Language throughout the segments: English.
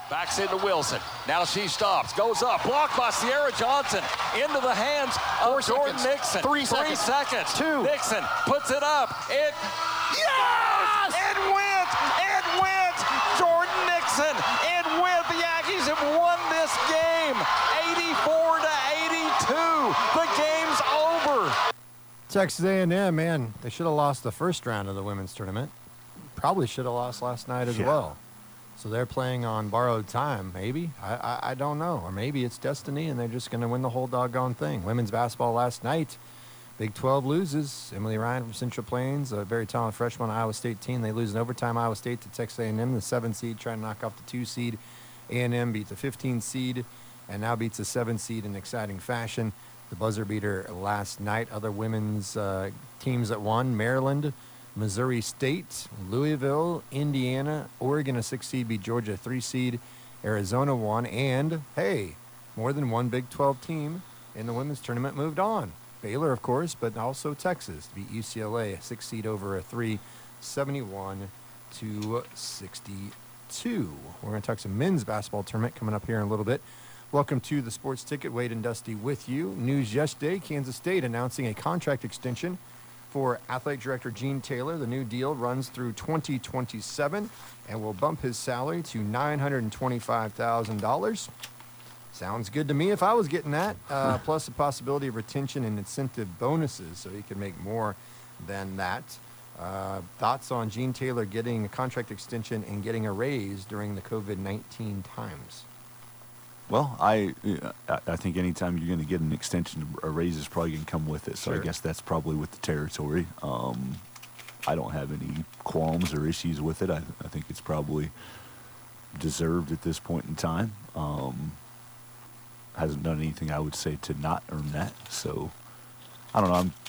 Backs into Wilson. Now she stops. Goes up. Blocked by Sierra Johnson. Into the hands of Jordan Nixon. 3 seconds. 3 seconds. 2. Nixon puts it up. Yes! It went! It went! Jordan Nixon. It went. The Aggies have won this game. 84-82. The game's over. Texas A&M, man, they should have lost the first round of the women's tournament. Probably should have lost last night as well. So they're playing on borrowed time, maybe. I don't know. Or maybe it's destiny and they're just going to win the whole doggone thing. Women's basketball last night, Big 12 loses. Emily Ryan from Central Plains, a very talented freshman Iowa State team. They lose in overtime. Iowa State to Texas A&M, the 7 seed, trying to knock off the 2 seed. A&M beat the 15 seed and now beats the 7 seed in exciting fashion. The buzzer beater last night. Other women's teams that won: Maryland, Missouri State, Louisville, Indiana, Oregon, a 6 seed, beat Georgia, a 3 seed. Arizona won, and hey, more than one Big 12 team in the women's tournament moved on. Baylor, of course, but also Texas beat UCLA, a 6 seed over a 3, 71-62. We're going to talk some men's basketball tournament coming up here in a little bit. Welcome to the Sports Ticket. Wade and Dusty with you. News yesterday: Kansas State announcing a contract extension for athletic director Gene Taylor. The new deal runs through 2027 and will bump his salary to $925,000. Sounds good to me if I was getting that. Plus the possibility of retention and incentive bonuses, so he can make more than that. Thoughts on Gene Taylor getting a contract extension and getting a raise during the COVID-19 times? Well, I think anytime you're going to get an extension, a raise is probably going to come with it. So Sure. I guess that's probably with the territory. I don't have any qualms or issues with it. I think it's probably deserved at this point in time. Hasn't done anything, I would say, to not earn that. So I don't know.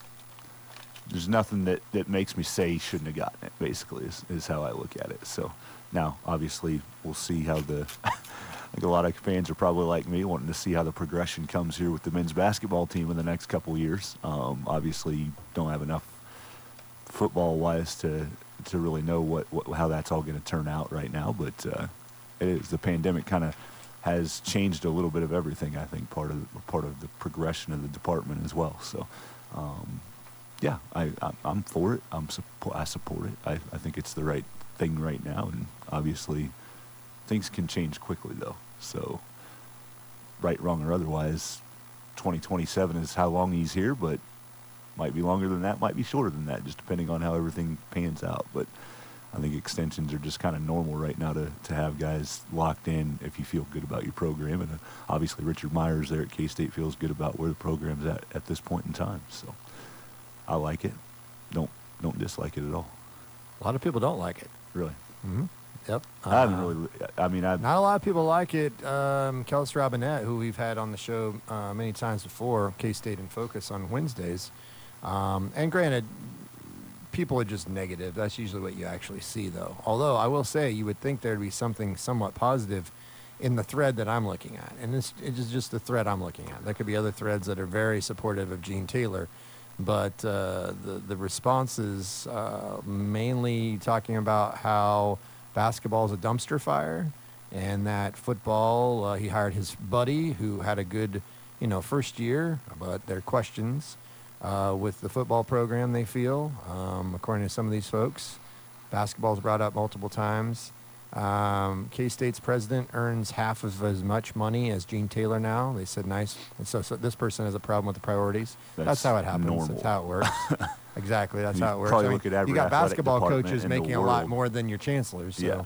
There's nothing that makes me say he shouldn't have gotten it, basically, is how I look at it. So now, obviously, we'll see how I think a lot of fans are probably like me, wanting to see how the progression comes here with the men's basketball team in the next couple of years. Obviously, don't have enough football-wise to really know how that's all going to turn out right now. But the pandemic kind of has changed a little bit of everything. I think part of the progression of the department as well. So, yeah, I'm for it. I support it. I think it's the right thing right now, and obviously things can change quickly, though. So, right, wrong, or otherwise, 2027 is how long he's here, but might be longer than that, might be shorter than that, just depending on how everything pans out. But I think extensions are just kind of normal right now to have guys locked in if you feel good about your program. And obviously Richard Myers there at K-State feels good about where the program's at this point in time. So I like it. Don't dislike it at all. A lot of people don't like it. Really? Mm-hmm. Yep. I haven't really. Not a lot of people like it. Kellis Robinette, who we've had on the show many times before, K-State in Focus on Wednesdays. And granted, people are just negative. That's usually what you actually see, though. Although I will say, you would think there'd be something somewhat positive in the thread that I'm looking at. And it is just the thread I'm looking at. There could be other threads that are very supportive of Gene Taylor. But the responses mainly talking about how basketball is a dumpster fire, and that football, he hired his buddy who had a good, first year, but there are questions with the football program, they feel, according to some of these folks. Basketball's brought up multiple times. K-State's president earns half of as much money as Gene Taylor now. They said nice. And so this person has a problem with the priorities. That's how it happens. Normal. That's how it works. Exactly. That's how it works. Probably look at every you got athletic basketball department coaches in the making a lot world. more than your chancellors. So,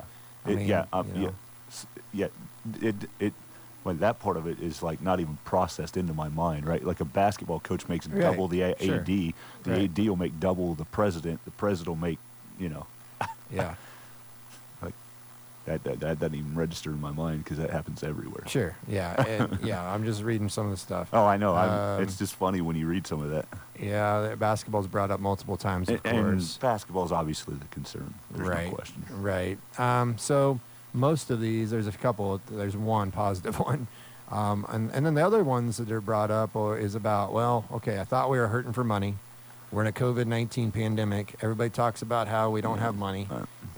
Well, that part of it is like not even processed into my mind, right? Like a basketball coach makes Right. double the AD. Sure. The Right. AD will make double the president. The president will make, Yeah. like that doesn't even register in my mind because that happens everywhere. Sure. Yeah. And, yeah. I'm just reading some of the stuff. Oh, I know. It's just funny when you read some of that. Yeah. Basketball's brought up multiple times, of course. And basketball is obviously the concern. There's no question. Right. So most of these, there's a couple. There's one positive one. And then the other ones that are brought up is about, well, okay, I thought we were hurting for money. We're in a COVID-19 pandemic. Everybody talks about how we don't have money.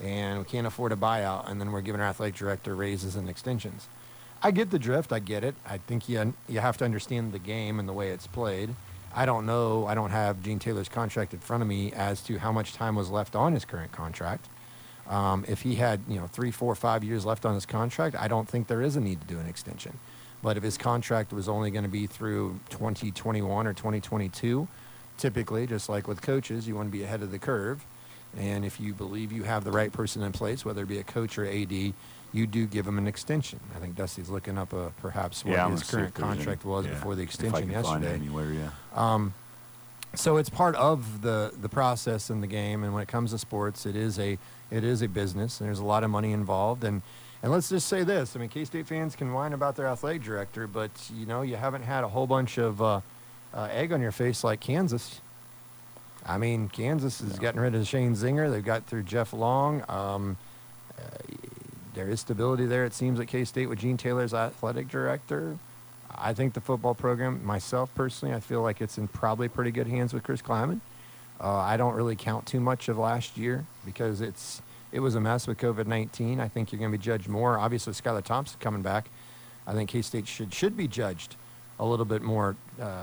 and we can't afford a buyout, and then we're giving our athletic director raises and extensions. I get the drift. I get it. I think you have to understand the game and the way it's played. I don't know. I don't have Gene Taylor's contract in front of me as to how much time was left on his current contract. If he had 3, 4, 5 years left on his contract, I don't think there is a need to do an extension. But if his contract was only going to be through 2021 or 2022, typically, just like with coaches, you want to be ahead of the curve. And if you believe you have the right person in place, whether it be a coach or AD, you do give him an extension. I think Dusty's looking up perhaps what his current contract was before the extension if I can yesterday. Find it anywhere, So it's part of the process in the game, and when it comes to sports, it is a business, and there's a lot of money involved. And let's just say this: I mean, K-State fans can whine about their athletic director, but you haven't had a whole bunch of egg on your face like Kansas. I mean, Kansas is getting rid of Shane Zinger. They've got through Jeff Long. There is stability there, it seems, at K-State with Gene Taylor as athletic director. I think the football program, myself personally, I feel like it's in probably pretty good hands with Chris Kleiman. I don't really count too much of last year because it was a mess with COVID-19. I think you're going to be judged more. Obviously, Skylar Thompson coming back. I think K-State should be judged a little bit more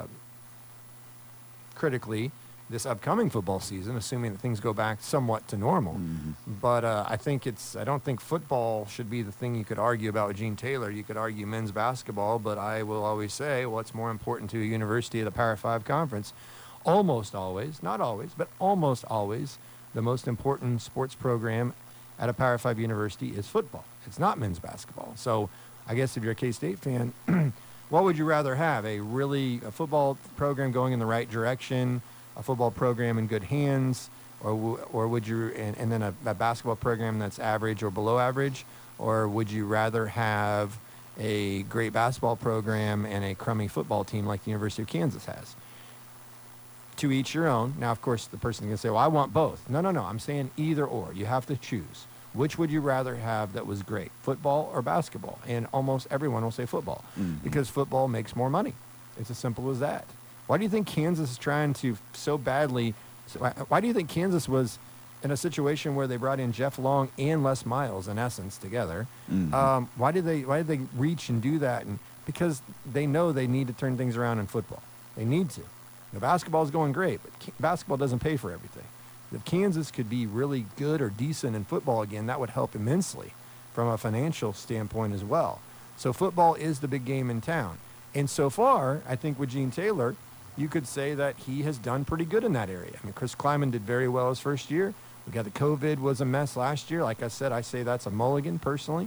critically this upcoming football season, assuming that things go back somewhat to normal. Mm-hmm. But I don't think football should be the thing you could argue about with Gene Taylor. You could argue men's basketball, but I will always say what's more important to a university of the Power 5 conference. Almost always, not always, but almost always, the most important sports program at a Power 5 university is football. It's not men's basketball. So I guess if you're a K-State fan, what would you rather have? A football program going in the right direction, a football program in good hands, or would you, and then a basketball program that's average or below average, or would you rather have a great basketball program and a crummy football team like the University of Kansas has? To each your own. Now, of course, the person can say, well, I want both. No. I'm saying either or. You have to choose. Which would you rather have that was great, football or basketball? And almost everyone will say football because football makes more money. It's as simple as that. Why do you think Kansas is trying to so badly? Why do you think Kansas was in a situation where they brought in Jeff Long and Les Miles, in essence, together? Why did they reach and do that? And because they know they need to turn things around in football. They need to. The basketball is going great, but basketball doesn't pay for everything. If Kansas could be really good or decent in football again, that would help immensely from a financial standpoint as well. So football is the big game in town. And so far, I think with Gene Taylor, you could say that he has done pretty good in that area. I mean, Chris Kleiman did very well his first year. We got the COVID was a mess last year. Like I said, I say that's a mulligan personally.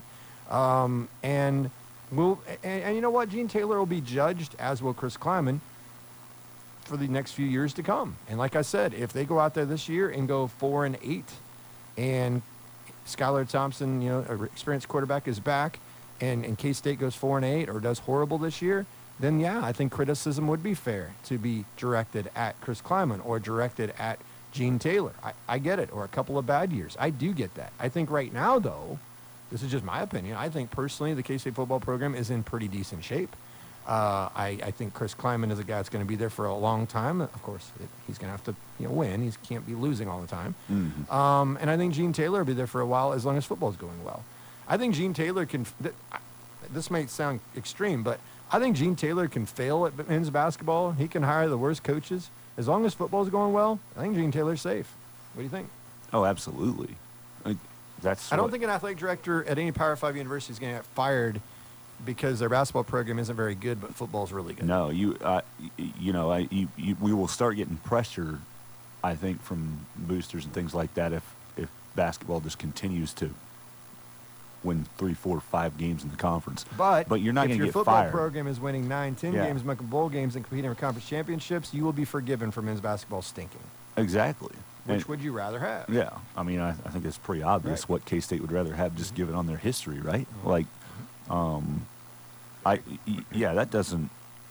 And you know what? Gene Taylor will be judged, as will Chris Kleiman, for the next few years to come. And like I said, if they go out there this year and go 4-8, and Skylar Thompson, an experienced quarterback, is back, and K-State goes 4-8 or does horrible this year, then yeah, I think criticism would be fair to be directed at Chris Kleiman or directed at Gene Taylor. I get it. Or a couple of bad years. I do get that. I think right now, though, this is just my opinion, I think personally the K-State football program is in pretty decent shape. I think Chris Kleiman is a guy that's going to be there for a long time. Of course, he's going to have to win. He can't be losing all the time. And I think Gene Taylor will be there for a while as long as football is going well. I think Gene Taylor can – this might sound extreme, but I think Gene Taylor can fail at men's basketball. He can hire the worst coaches. As long as football is going well, I think Gene Taylor's safe. What do you think? Oh, absolutely. I don't think an athletic director at any Power 5 university is going to get fired because their basketball program isn't very good, but football's really good. No, we will start getting pressure, I think, from boosters and things like that if basketball just continues to win 3, 4, 5 games in the conference. But you're not going to get fired. If your football program is winning 9, 10 games, making bowl games, and competing for conference championships, you will be forgiven for men's basketball stinking. Exactly. Which would you rather have? Yeah. I mean, I think it's pretty obvious what K-State would rather have, just given on their history, right? Like, that doesn't.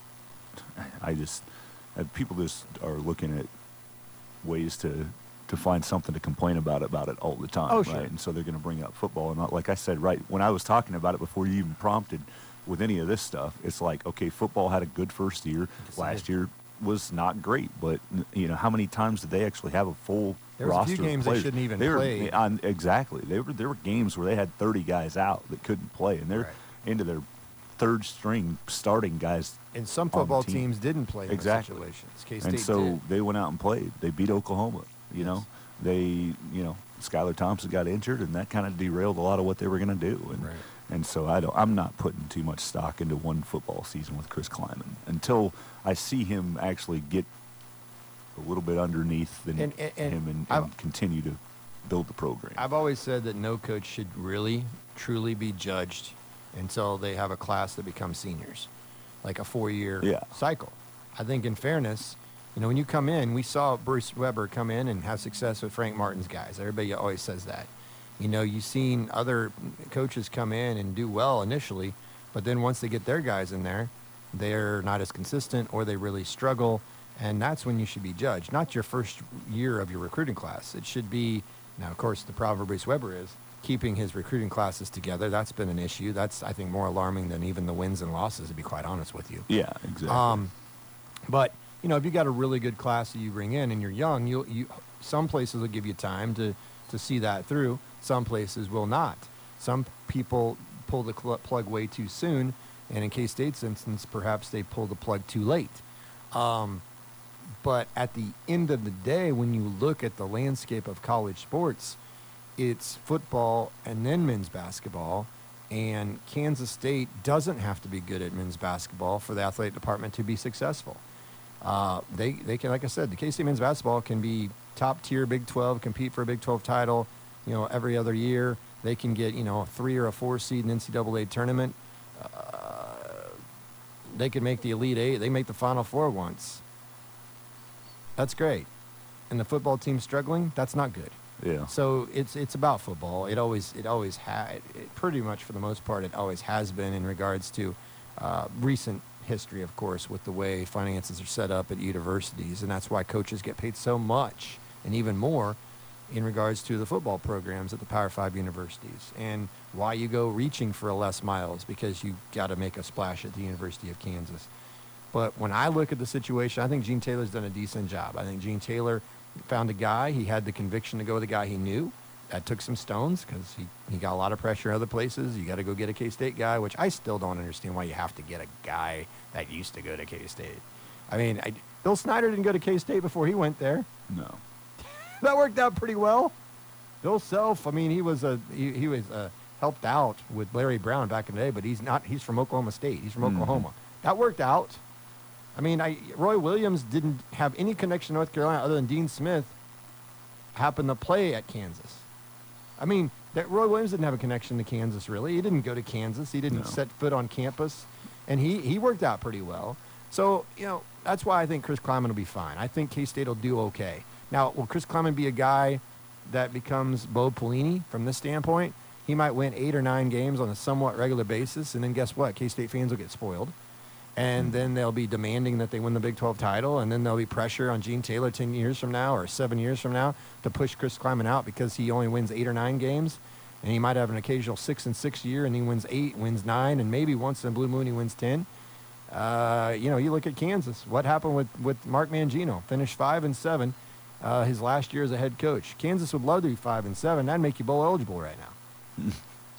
People just are looking at ways to find something to complain about it all the time, oh, sure. Right? And so they're going to bring up football. And like I said, right, when I was talking about it before you even prompted with any of this stuff, it's like, okay, football had a good first year. Last year was not great, but how many times did they actually have a full There was a roster few of games they players? shouldn't even They were- play. Exactly. There were games where they had 30 guys out that couldn't play, and they're Right. into their third string starting guys. And some on the football team. teams didn't play in those Exactly. situations. K-State And so did. they went out and played. They beat Oklahoma. Yes. Skylar Thompson got injured, and that kind of derailed a lot of what they were going to do. And, Right. and so I'm not putting too much stock into one football season with Chris Kleiman until I see him actually get a little bit underneath And him I've- and continue to build the program. I've always said that no coach should really, truly be judged until they have a class that becomes seniors, like a 4-year Yeah. cycle. I think in fairness, when you come in, we saw Bruce Weber come in and have success with Frank Martin's guys. Everybody always says that. You've seen other coaches come in and do well initially, but then once they get their guys in there, they're not as consistent or they really struggle, and that's when you should be judged, not your first year of your recruiting class. It should be, now of course the problem for Bruce Weber is keeping his recruiting classes together. That's been an issue. That's, I think, more alarming than even the wins and losses, to be quite honest with you. Yeah, exactly. But if you got a really good class that you bring in and you're young, you some places will give you time to see that through. Some places will not. Some people pull the plug way too soon, and in K-State's instance, perhaps they pull the plug too late. But at the end of the day, when you look at the landscape of college sports, it's football and then men's basketball. And Kansas State doesn't have to be good at men's basketball for the athletic department to be successful. They can, like I said, the K-State men's basketball can be top tier Big 12, compete for a Big 12 title, every other year. They can get, a 3 or a 4 seed in NCAA tournament. They could make the Elite Eight. They make the Final Four once. That's great. And the football team's struggling. That's not good. Yeah. So it's about football. It always pretty much for the most part it always has been in regards to recent history, of course, with the way finances are set up at universities, and that's why coaches get paid so much and even more in regards to the football programs at the Power 5 universities, and why you go reaching for a Les Miles because you got to make a splash at the University of Kansas. But when I look at the situation, I think Gene Taylor's done a decent job. I think Gene Taylor found a guy. He had the conviction to go with a guy he knew. That took some stones because he got a lot of pressure in other places. You got to go get a K-State guy, which I still don't understand why you have to get a guy that used to go to K-State. I mean, Bill Snyder didn't go to K-State before he went there. No. That worked out pretty well. Bill Self, I mean, he was helped out with Larry Brown back in the day, but he's from Oklahoma State. He's from Oklahoma. That worked out. I mean, Roy Williams didn't have any connection to North Carolina other than Dean Smith happened to play at Kansas. I mean, Roy Williams didn't have a connection to Kansas, really. He didn't go to Kansas. He didn't set foot on campus, and he worked out pretty well. So, that's why I think Chris Kleiman will be fine. I think K-State will do okay. Now, will Chris Kleiman be a guy that becomes Bo Pelini from this standpoint? He might win 8 or 9 games on a somewhat regular basis, and then guess what? K-State fans will get spoiled. And then they'll be demanding that they win the Big 12 title, and then there'll be pressure on Gene Taylor 10 years from now or 7 years from now to push Chris Kleiman out because he only wins 8 or 9 games, and he might have an occasional 6-6 year, and he wins 8, wins 9, and maybe once in a blue moon he wins 10. You look at Kansas. What happened with Mark Mangino? Finished 5-7 his last year as a head coach. Kansas would love to be 5-7. That'd make you bowl eligible right now.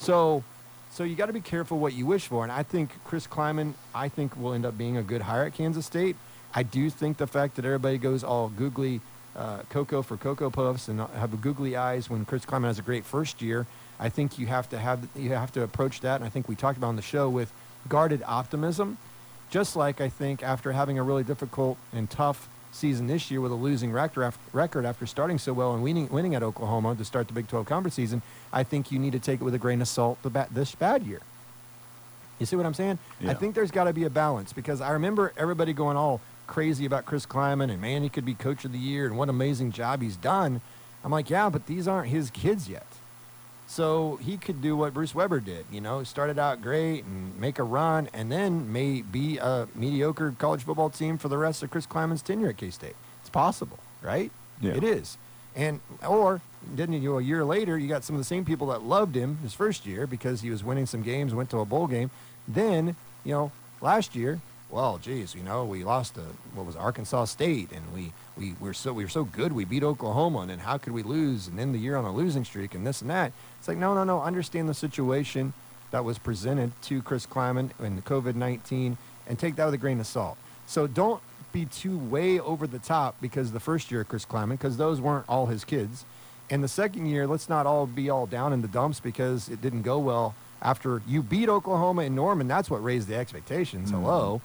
So you got to be careful what you wish for. And I think Chris Kleiman, will end up being a good hire at Kansas State. I do think the fact that everybody goes all googly Cocoa for Cocoa Puffs and have googly eyes when Chris Kleiman has a great first year, I think you have to approach that. And I think we talked about on the show with guarded optimism. Just like I think after having a really difficult and tough season this year with a losing record after starting so well and winning at Oklahoma to start the Big 12 conference season, I think you need to take it with a grain of salt this bad year. You see what I'm saying? Yeah. I think there's got to be a balance because I remember everybody going all crazy about Chris Kleiman and, man, he could be coach of the year and what an amazing job he's done. I'm like, yeah, but these aren't his kids yet. So he could do what Bruce Weber did, started out great and make a run and then may be a mediocre college football team for the rest of Chris Kleiman's tenure at K-State. It's possible, right? Yeah. It is. Or didn't you, a year later, you got some of the same people that loved him his first year because he was winning some games, went to a bowl game. Then, last year, well, geez, we lost to what was Arkansas State, and we were so good, we beat Oklahoma, and then how could we lose and end the year on a losing streak and this and that? It's like, no, understand the situation that was presented to Chris Kleiman in the COVID-19 and take that with a grain of salt. So don't be too way over the top because the first year of Chris Kleiman, because those weren't all his kids. And the second year, let's not all be all down in the dumps because it didn't go well after you beat Oklahoma and Norman. That's what raised the expectations. Hello.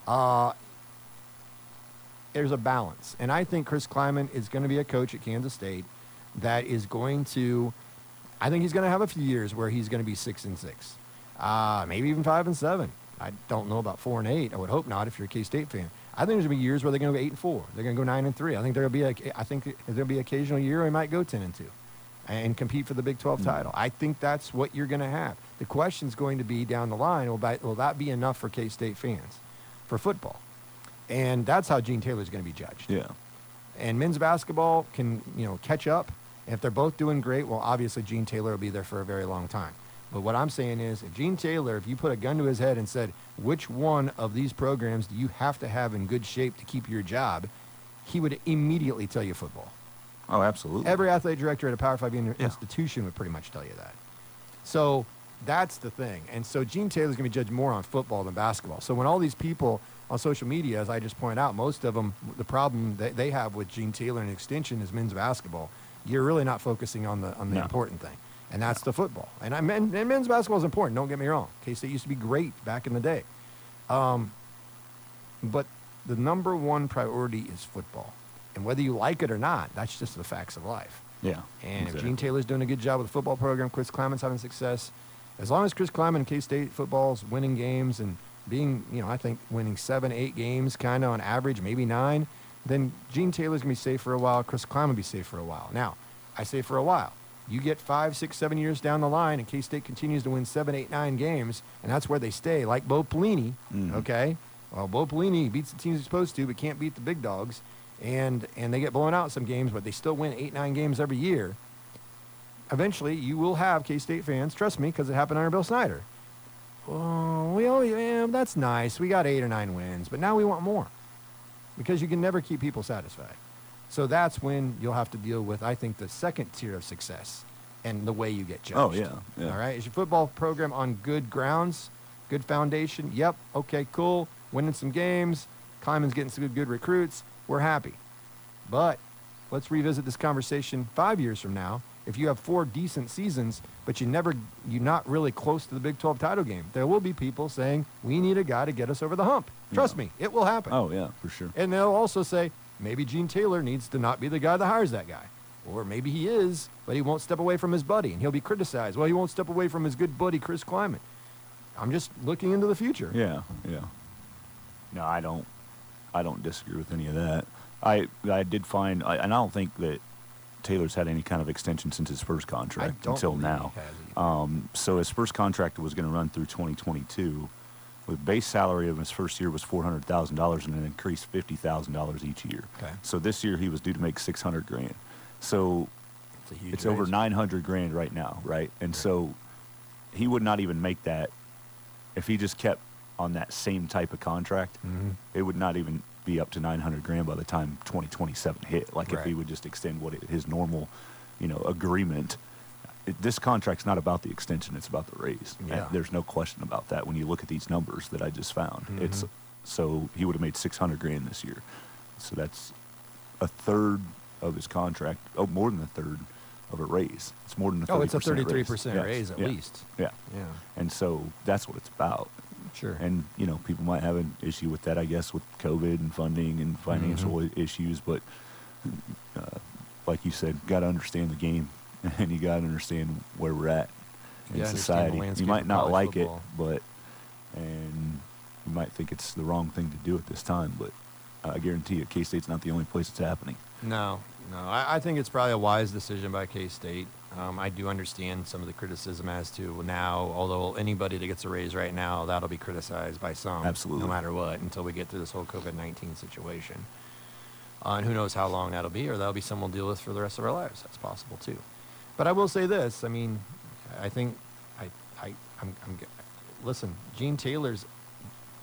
There's a balance. And I think Chris Kleiman is going to be a coach at Kansas State that is going to, I think he's going to have a few years where he's going to be 6-6, maybe even 5-7. I don't know about 4-8. I would hope not if you're a K-State fan. I think there's going to be years where they're going to go 8-4. They're going to go 9-3. I think there'll be occasional year they might go 10-2 and compete for the Big 12 title. I think that's what you're going to have. The question's going to be down the line, will that be enough for K-State fans for football? And that's how Gene Taylor's going to be judged. Yeah. And men's basketball can, catch up. And if they're both doing great, well, obviously Gene Taylor will be there for a very long time. But what I'm saying is, if Gene Taylor, if you put a gun to his head and said, which one of these programs do you have to have in good shape to keep your job, he would immediately tell you football. Oh, absolutely. Every athletic director at a Power 5 institution would pretty much tell you that. So that's the thing. And so Gene Taylor's going to be judged more on football than basketball. So when all these people on social media, as I just pointed out, most of them, the problem that they have with Gene Taylor and extension is men's basketball. You're really not focusing on the important thing, and that's the football. And men's basketball is important. Don't get me wrong. K-State used to be great back in the day, but the number one priority is football, and whether you like it or not, that's just the facts of life. Yeah. And exactly. if Gene Taylor's doing a good job with the football program, Chris Kleiman's having success, as long as Chris Kleiman and K-State football's winning games and being, I think winning 7-8 games kind of on average, maybe 9, then Gene Taylor's going to be safe for a while. Chris Kleiman will be safe for a while. Now, I say for a while. You get 5, 6, 7 years down the line, and K-State continues to win 7, 8, 9 games, and that's where they stay, like Bo Pelini, okay? Well, Bo Pelini beats the teams he's supposed to, but can't beat the big dogs, and they get blown out some games, but they still win 8, 9 games every year. Eventually, you will have K-State fans, trust me, because it happened under Bill Snyder. Oh, that's nice. We got 8 or 9 wins, but now we want more because you can never keep people satisfied. So that's when you'll have to deal with, I think, the second tier of success and the way you get judged. Oh, yeah. All right? Is your football program on good grounds, good foundation? Yep. Okay, cool. Winning some games. Kleiman's getting some good recruits. We're happy. But let's revisit this conversation 5 years from now. If you have 4 decent seasons, but you're not really close to the Big 12 title game, there will be people saying, we need a guy to get us over the hump. Trust me, it will happen. Oh, yeah, for sure. And they'll also say, maybe Gene Taylor needs to not be the guy that hires that guy. Or maybe he is, but he won't step away from his buddy, and he'll be criticized. Well, he won't step away from his good buddy, Chris Kleiman. I'm just looking into the future. Yeah. No, I don't disagree with any of that. I did find, and I don't think that Taylor's had any kind of extension since his first contract until now. So his first contract was going to run through 2022. With base salary of his first year was $400,000 and an increased $50,000 each year. Okay. So this year he was due to make $600,000. So it's over $900,000 right now, right? And so he would not even make that if he just kept on that same type of contract. Mm-hmm. It would not even be up to $900,000 by the time 2027 hit. Like Right. if he would just extend his normal, agreement. This contract's not about the extension; it's about the raise. Yeah. And there's no question about that when you look at these numbers that I just found. Mm-hmm. So he would have made $600,000 this year. So that's a third of his contract. Oh, more than a third of a raise. It's more than a 30% Oh, it's a 33% raise, raise at least. Yeah. Yeah. And so that's what it's about. Sure. And, people might have an issue with that, I guess, with COVID and funding and financial issues. But like you said, got to understand the game, and you got to understand where we're at in society. You might not like it, and you might think it's the wrong thing to do at this time. But I guarantee you, K-State's not the only place it's happening. No. I think it's probably a wise decision by K-State. I do understand some of the criticism as to now, although anybody that gets a raise right now, that'll be criticized by some. Absolutely. No matter what, until we get through this whole COVID-19 situation. And who knows how long that'll be, or that'll be something we'll deal with for the rest of our lives. That's possible, too. But I will say this. I mean, I think listen, Gene Taylor's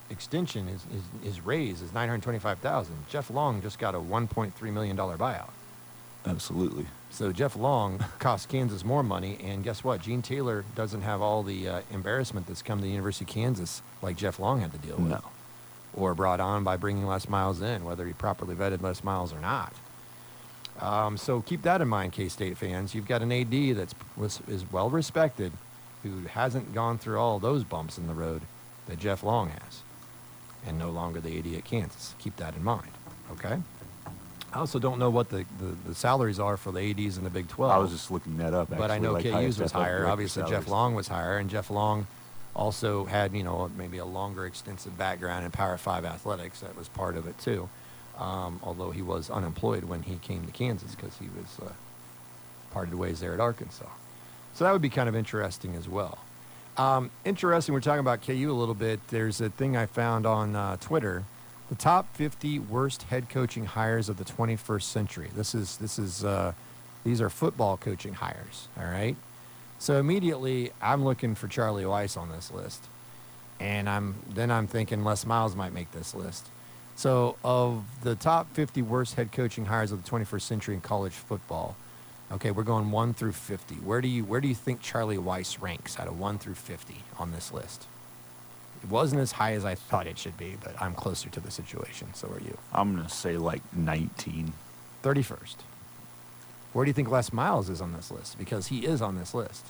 extension, his raise is $925,000. Jeff Long just got a $1.3 million buyout. Absolutely. So Jeff Long cost Kansas more money, and guess what? Gene Taylor doesn't have all the embarrassment that's come to the University of Kansas like Jeff Long had to deal with, No. or brought on by bringing Les Miles in, whether he properly vetted Les Miles or not. So keep that in mind, K-State fans. You've got an AD is well respected, who hasn't gone through all those bumps in the road that Jeff Long has, and no longer the AD at Kansas. Keep that in mind, okay? I also don't know what the salaries are for the ADs in the Big 12. I was just looking that up, actually. But I know like KU's highest was athletic higher. director Obviously, Jeff salaries. Long was higher, and Jeff Long also had, maybe a longer, extensive background in Power 5 athletics. That was part of it, too. Although he was unemployed when he came to Kansas because he was parted ways there at Arkansas. So that would be kind of interesting as well. Interesting, we're talking about KU a little bit. There's a thing I found on Twitter. The top 50 worst head coaching hires of the 21st century. These are football coaching hires, all right? So immediately, I'm looking for Charlie Weiss on this list. And I'm thinking Les Miles might make this list. So of the top 50 worst head coaching hires of the 21st century in college football, okay, we're going 1 through 50. Where do you think Charlie Weiss ranks out of 1 through 50 on this list? It wasn't as high as I thought it should be, but I'm closer to the situation. So are you. I'm going to say like 19. 31st. Where do you think Les Miles is on this list? Because he is on this list.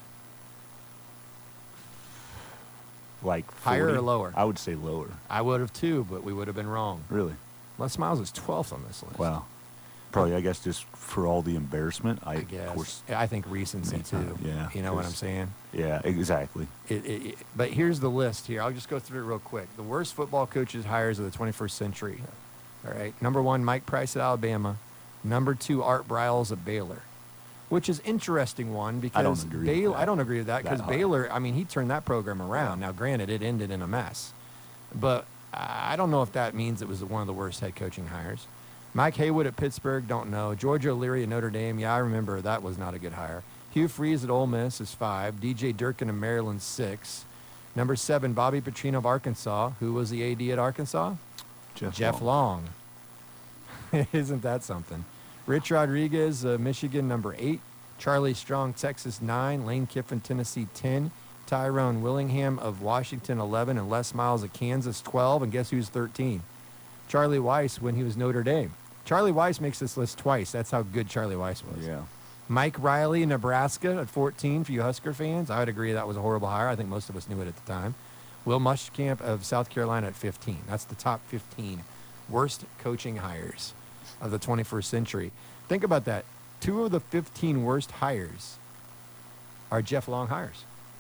Like 40? Higher or lower? I would say lower. I would have too, but we would have been wrong. Really? Les Miles is 12th on this list. Wow. Probably, I guess, just for all the embarrassment. I guess. Of course, I think recency too. Yeah. You know what I'm 'cause- saying? Yeah, exactly. But here's the list here. I'll just go through it real quick. The worst football coaches hires of the 21st century. All right. Number 1, Mike Price at Alabama. Number 2, Art Briles at Baylor, which is interesting one because I don't agree with that. I don't agree with that because That high. Baylor, I mean, he turned that program around. Now, granted, it ended in a mess, but I don't know if that means it was one of the worst head coaching hires. Mike Haywood at Pittsburgh, don't know. George O'Leary at Notre Dame, yeah, I remember that was not a good hire. Hugh Freeze at Ole Miss is 5. DJ Durkin of Maryland, 6. Number 7, Bobby Petrino of Arkansas. Who was the AD at Arkansas? Jeff Long. Isn't that something? Rich Rodriguez, Michigan, number 8. Charlie Strong, Texas, 9. Lane Kiffin, Tennessee, 10. Tyrone Willingham of Washington, 11. And Les Miles of Kansas, 12. And guess who's 13? Charlie Weiss when he was Notre Dame. Charlie Weiss makes this list twice. That's how good Charlie Weiss was. Yeah. Mike Riley, Nebraska, at 14 for you Husker fans. I would agree that was a horrible hire. I think most of us knew it at the time. Will Muschamp of South Carolina at 15. That's the top 15 worst coaching hires of the 21st century. Think about that. 2 of the 15 worst hires are Jeff Long hires.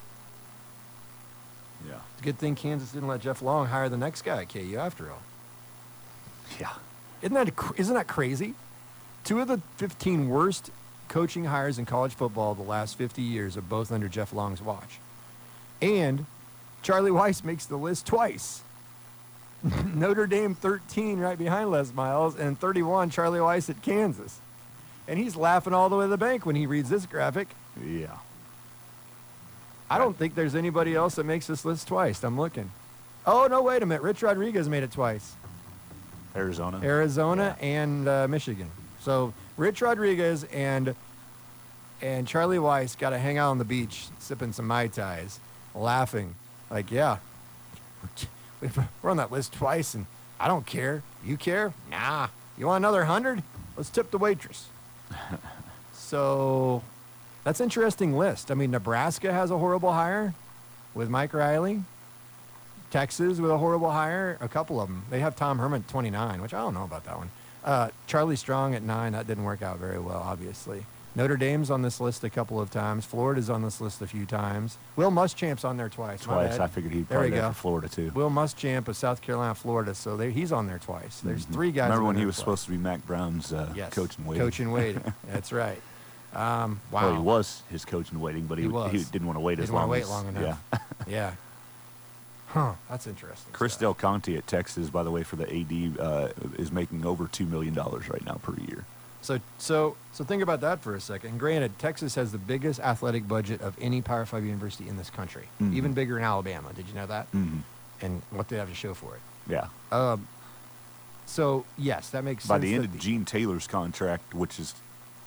Yeah. It's a good thing Kansas didn't let Jeff Long hire the next guy at KU after all. Yeah. Isn't that crazy? 2 of the 15 worst coaching hires in college football the last 50 years are both under Jeff Long's watch. And Charlie Weiss makes the list twice. Notre Dame 13 right behind Les Miles, and 31 Charlie Weiss at Kansas. And he's laughing all the way to the bank when he reads this graphic. Yeah. I don't think there's anybody else that makes this list twice. I'm looking. Oh, no, wait a minute. Rich Rodriguez made it twice. Arizona. And Michigan. So Rich Rodriguez and Charlie Weiss got to hang out on the beach sipping some Mai Tais, laughing. Like, yeah, we're on that list twice, and I don't care. You care? Nah. You want another 100? Let's tip the waitress. So that's an interesting list. I mean, Nebraska has a horrible hire with Mike Riley. Texas with a horrible hire, a couple of them. They have Tom Herman at 29, which I don't know about that one. Charlie Strong at 9, that didn't work out very well, obviously. Notre Dame's on this list a couple of times. Florida's on this list a few times. Will Muschamp's on there twice. My bad. I figured he'd There we probably go. go for Florida, too. Will Muschamp of South Carolina, Florida, so he's on there twice. There's 3 guys. Remember on when there he was twice. supposed to be Mac Brown's Yes. coach and waiting? Coach and waiting. That's right. Wow. Well, he was his coach and waiting, but he was. didn't want to wait as Didn't want long to wait long enough. Yeah. Yeah. Huh. That's interesting. Chris stuff. Del Conte at Texas, by the way, for the AD, is making over $2 million right now per year. So think about that for a second. Granted, Texas has the biggest athletic budget of any Power 5 university in this country, Mhm. even bigger in Alabama. Did you know that? Mm-hmm. and what they have to show for it. Yeah. So yes, that makes sense. By the end that of Gene Taylor's contract, which is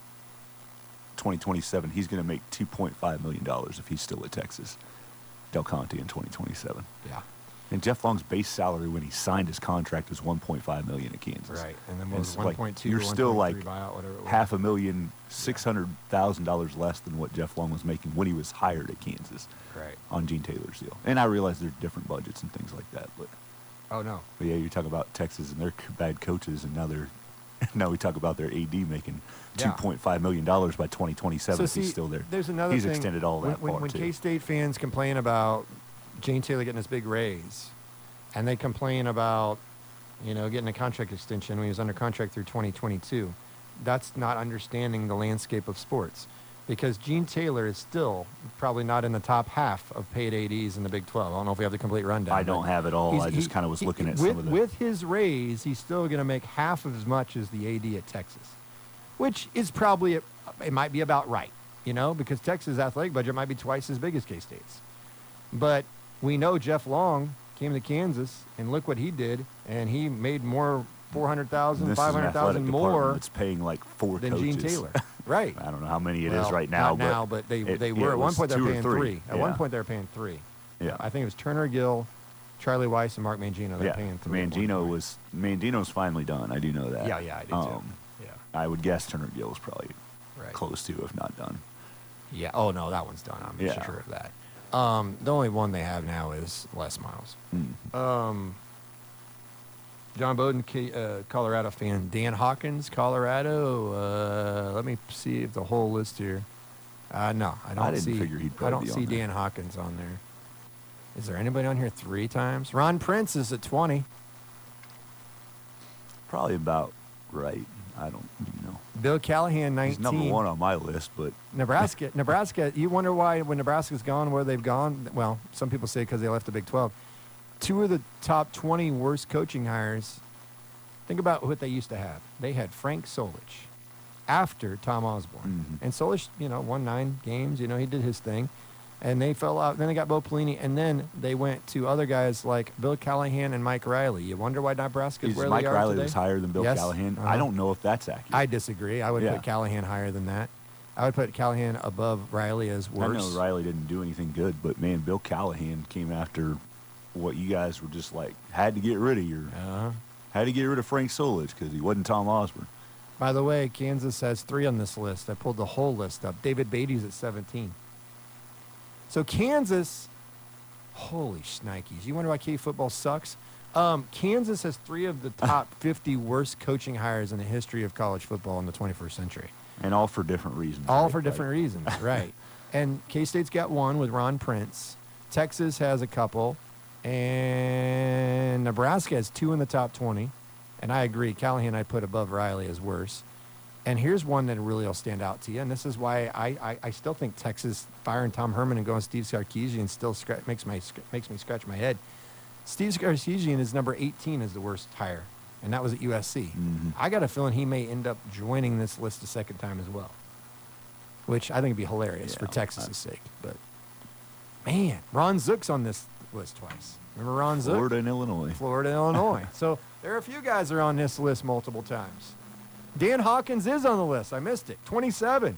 2027, he's going to make $2.5 million if he's still at Texas. Del Conte in 2027. Yeah. And Jeff Long's base salary when he signed his contract was $1.5 million at Kansas. Right, and then what was It's 1.2? You're still like buyout, whatever it was. $500,000 less than what Jeff Long was making when he was hired at Kansas. Right. On Gene Taylor's deal. And I realize there's different budgets and things like that, but Oh no. yeah, you're talking about Texas and their bad coaches, and now we talk about their AD making Yeah. $2.5 million by 2027 if see, he's still there. There's another He's thing. extended all that when, far when too. K-State fans complain about Gene Taylor getting this big raise, and they complain about, getting a contract extension when he was under contract through 2022, that's not understanding the landscape of sports. Because Gene Taylor is still probably not in the top half of paid ADs in the Big 12. I don't know if we have the complete rundown. I don't but have it all. he's- I just kind of was looking at with, some of the. With his raise, he's still going to make half of as much as the AD at Texas, which is probably, it might be about right, because Texas' athletic budget might be twice as big as K-State's. But we know Jeff Long came to Kansas, and look what he did, and he made more, $400,000, This is an $500,000 athletic more department that's paying like 4 than coaches. Gene Taylor. Right. I don't know how many it is Well, right now, not now, but they it were at one was point. They were 2 or paying 3. three. At Yeah. one point, they were paying 3. Yeah. I think it was Turner Gill, Charlie Weiss, and Mark Mangino. They're Yeah, paying 3. at one point. Mangino's finally done. I do know that. Yeah, I do too. Yeah. I would guess Turner Gill is probably Right. close to, if not done. Yeah. Oh no, that one's done. I'm Yeah. sure of that. The only one they have now is Les Miles. John Bowden, Colorado fan. Dan Hawkins, Colorado. Let me see if the whole list here. No, I don't didn't see. figure he'd I probably don't be see on there. Dan Hawkins on there. Is there anybody on here 3 times? Ron Prince is at 20. Probably about right. I don't, Bill Callahan, 19. He's number 1 on my list, but Nebraska, you wonder why when Nebraska's gone, where they've gone? Well, some people say because they left the Big 12. 2 of the top 20 worst coaching hires, think about what they used to have. They had Frank Solich after Tom Osborne. Mhm. And Solich, won 9 games. He did his thing. And they fell out. Then they got Bo Pelini. And then they went to other guys like Bill Callahan and Mike Riley. You wonder why Nebraska's where Mike they are Riley today? was higher than Bill Yes. Callahan. Uh-huh. I don't know if that's accurate. I disagree. I would Yeah. put Callahan higher than that. I would put Callahan above Riley as I worse. know Riley didn't do anything good, but man, Bill Callahan came after what you guys were just like, had to get rid of had to get rid of Frank Solich because he wasn't Tom Osborne. By the way, Kansas has 3 on this list. I pulled the whole list up. David Beatty's at 17. So Kansas, holy shnikes. You wonder why K football sucks? Kansas has 3 of the top 50 worst coaching hires in the history of college football in the 21st century. And all for different reasons. All right? for different reasons, right. And K-State's got 1 with Ron Prince. Texas has a couple. And Nebraska has 2 in the top 20. And I agree, Callahan I put above Riley as worse. And here's one that really will stand out to you, and this is why I still think Texas firing Tom Herman and going Steve Sarkisian still makes me scratch my head. Steve Sarkisian is number 18 as the worst hire, and that was at USC. Mhm. I got a feeling he may end up joining this list a second time as well, which I think would be hilarious for Yeah, Texas' sake. But, man, Ron Zook's on this list twice. Remember Ron Zook? Florida and Illinois. Florida, Illinois. So there are a few guys that are on this list multiple times. Dan Hawkins is on the list. I missed it. 27.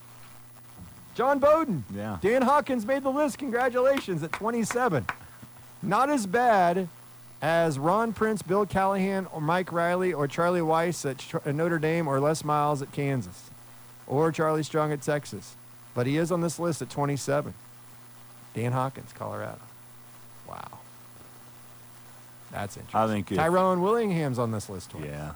John Bowden. Yeah. Dan Hawkins made the list. Congratulations at 27. Not as bad as Ron Prince, Bill Callahan, or Mike Riley, or Charlie Weiss at Notre Dame, or Les Miles at Kansas, or Charlie Strong at Texas. But he is on this list at 27. Dan Hawkins, Colorado. Wow. That's interesting. I think Tyrone Willingham's on this list twice. Yeah.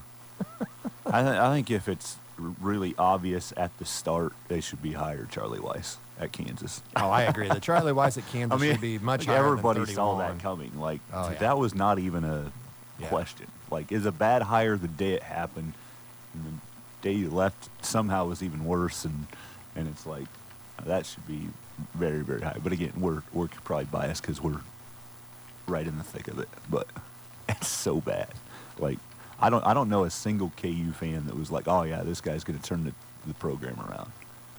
I think if it's really obvious at the start, they should be hired Charlie Weiss at Kansas. Oh, I agree. The Charlie Weiss at Kansas should be much like higher everybody than saw 31. that coming. Like Oh, yeah. that was not even a Yeah. question. Like, is a bad hire the day it happened, and the day you left somehow was even worse, and it's like that should be very, very high. But again, we're probably biased because we're right in the thick of it. But it's so bad. Like I don't know a single KU fan that was like, oh yeah, this guy's going to turn the program around.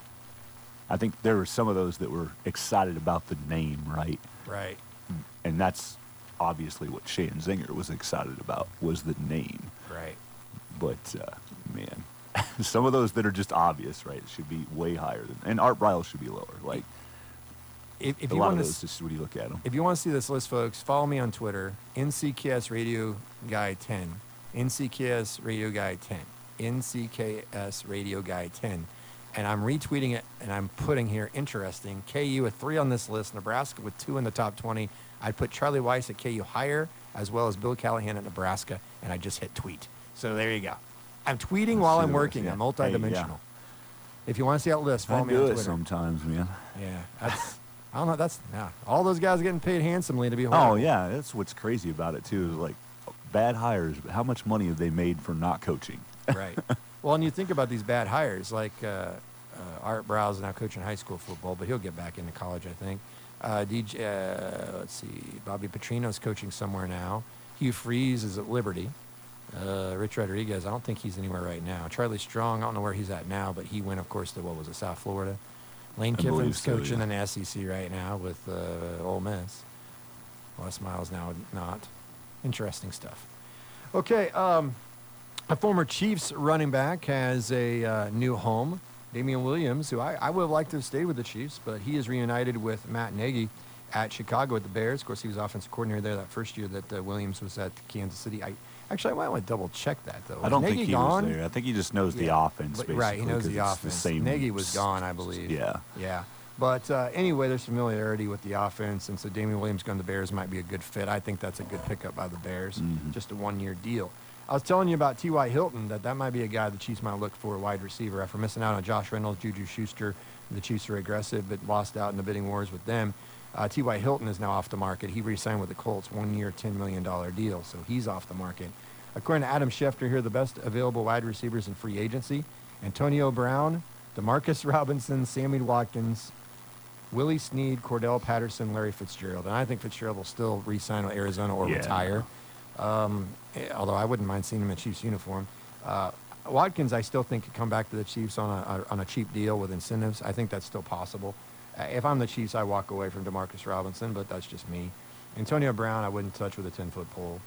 I think there were some of those that were excited about the name, right? Right. And that's obviously what Shane Zinger was excited about was the name. Right. But, man, some of those that are just obvious, right, should be way higher. And Art Briles should be lower. Like, If a you lot want of to those, just when you look at them. If you want to see this list, folks, follow me on Twitter, NCKS Radio Guy 10, NCKS Radio Guy 10, NCKS Radio Guy 10, and I'm retweeting it, and I'm putting here, interesting, KU with 3 on this list, Nebraska with 2 in the top 20. I'd put Charlie Weiss at KU higher, as well as Bill Callahan at Nebraska, and I just hit tweet. So there you go. I'm tweeting while I'm working. Yeah. I'm multidimensional. Hey, yeah. If you want to see that list, follow I me on do Twitter. it sometimes, man. Yeah, that's... I don't know. That's all those guys are getting paid handsomely to be. Oh horrible. yeah, that's what's crazy about it too. Is like bad hires. How much money have they made for not coaching? Right. Well, and you think about these bad hires, like Art Briles is now coaching high school football, but he'll get back into college, I think. Let's see, Bobby Petrino's coaching somewhere now. Hugh Freeze is at Liberty. Rich Rodriguez, I don't think he's anywhere right now. Charlie Strong, I don't know where he's at now, but he went, of course, to South Florida. Lane I believe Kiffin's so, coaching yeah. in the SEC right now with Ole Miss. Les Miles now not. Interesting stuff. Okay, a former Chiefs running back has a new home. Damian Williams, who I would have liked to have stayed with the Chiefs, but he is reunited with Matt Nagy at Chicago with the Bears. Of course, he was offensive coordinator there that first year that Williams was at Kansas City. I might want to double check that, though. I don't Nagy think he gone? was there. I think he just knows the Yeah. offense, But- basically. right, he knows 'cause the it's offense. same Nagy was gone, I believe. Yeah. Yeah. But anyway, there's familiarity with the offense, and so Damian Williams going to the Bears might be a good fit. I think that's a good pickup by the Bears, just a one-year deal. I was telling you about T.Y. Hilton, that might be a guy the Chiefs might look for, a wide receiver. After missing out on Josh Reynolds, Juju Schuster, the Chiefs are aggressive, but lost out in the bidding wars with them. T.Y. Hilton is now off the market. He re-signed with the Colts, 1-year, $10 million deal, so he's off the market. According to Adam Schefter here, the best available wide receivers in free agency: Antonio Brown, Demarcus Robinson, Sammy Watkins, Willie Snead, Cordell Patterson, Larry Fitzgerald. And I think Fitzgerald will still re-sign with Arizona or retire. Although I wouldn't mind seeing him in a Chiefs uniform. Watkins, I still think could come back to the Chiefs on a cheap deal with incentives. I think that's still possible. If I'm the Chiefs, I walk away from Demarcus Robinson, but that's just me. Antonio Brown, I wouldn't touch with a 10-foot pole.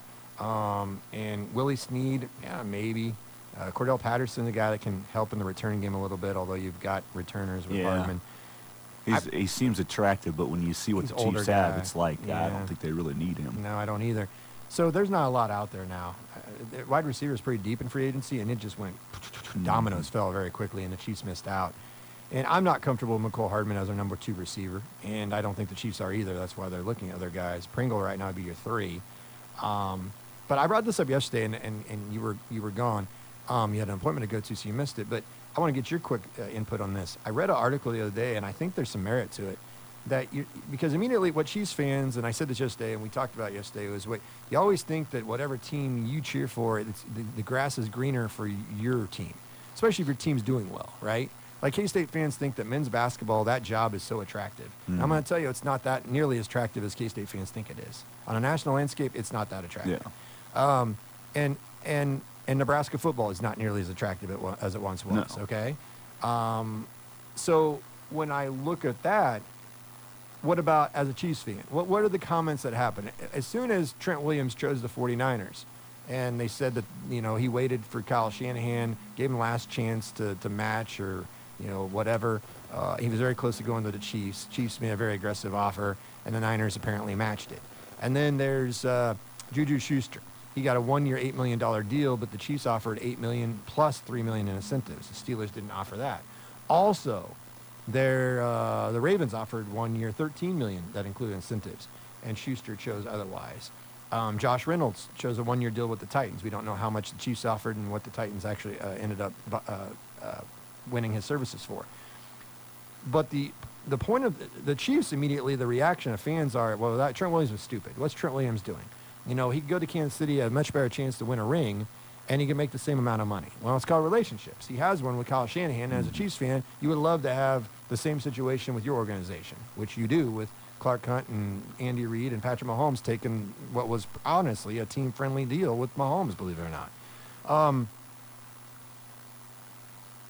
And Willie Snead, yeah, maybe. Cordell Patterson, the guy that can help in the returning game a little bit, although you've got returners with Hardman. He seems attractive, but when you see what He's the an older Chiefs have, guy. it's like, I Yeah. don't think they really need him. No, I don't either. So there's not a lot out there now. Wide receiver is pretty deep in free agency, and it just went dominoes fell very quickly, and the Chiefs missed out. And I'm not comfortable with McCole Hardman as our number 2 receiver, and I don't think the Chiefs are either. That's why they're looking at other guys. Pringle right now would be your 3. But I brought this up yesterday, and you were gone. You had an appointment to go to, so you missed it. But I want to get your quick input on this. I read an article the other day, and I think there's some merit to it. Because immediately what Chiefs fans, and I said this yesterday, and we talked about it yesterday, was you always think that whatever team you cheer for, the grass is greener for your team, especially if your team's doing well, right? Like K-State fans think that men's basketball, that job is so attractive. And I'm going to tell you, it's not that nearly as attractive as K-State fans think it is. On a national landscape, it's not that attractive. Yeah. And Nebraska football is not nearly as attractive as it once was, No. okay? So when I look at that, what about as a Chiefs fan? What are the comments that happen? As soon as Trent Williams chose the 49ers, and they said that, he waited for Kyle Shanahan, gave him last chance to match or, whatever. He was very close to going to the Chiefs. Chiefs made a very aggressive offer, and the Niners apparently matched it. And then there's Juju Schuster. He got a 1-year, $8 million deal, but the Chiefs offered $8 million plus $3 million in incentives. The Steelers didn't offer that. Also, the Ravens offered 1 year, $13 million that included incentives, and Schuster chose otherwise. Josh Reynolds chose a 1-year deal with the Titans. We don't know how much the Chiefs offered and what the Titans actually ended up winning his services for. But the point of the Chiefs immediately, the reaction of fans are, well, Trent Williams was stupid. What's Trent Williams doing? He could go to Kansas City, have a much better chance to win a ring, and he can make the same amount of money. Well, it's called relationships. He has one with Kyle Shanahan, and as a Chiefs fan, you would love to have the same situation with your organization, which you do with Clark Hunt and Andy Reid and Patrick Mahomes taking what was honestly a team-friendly deal with Mahomes, believe it or not.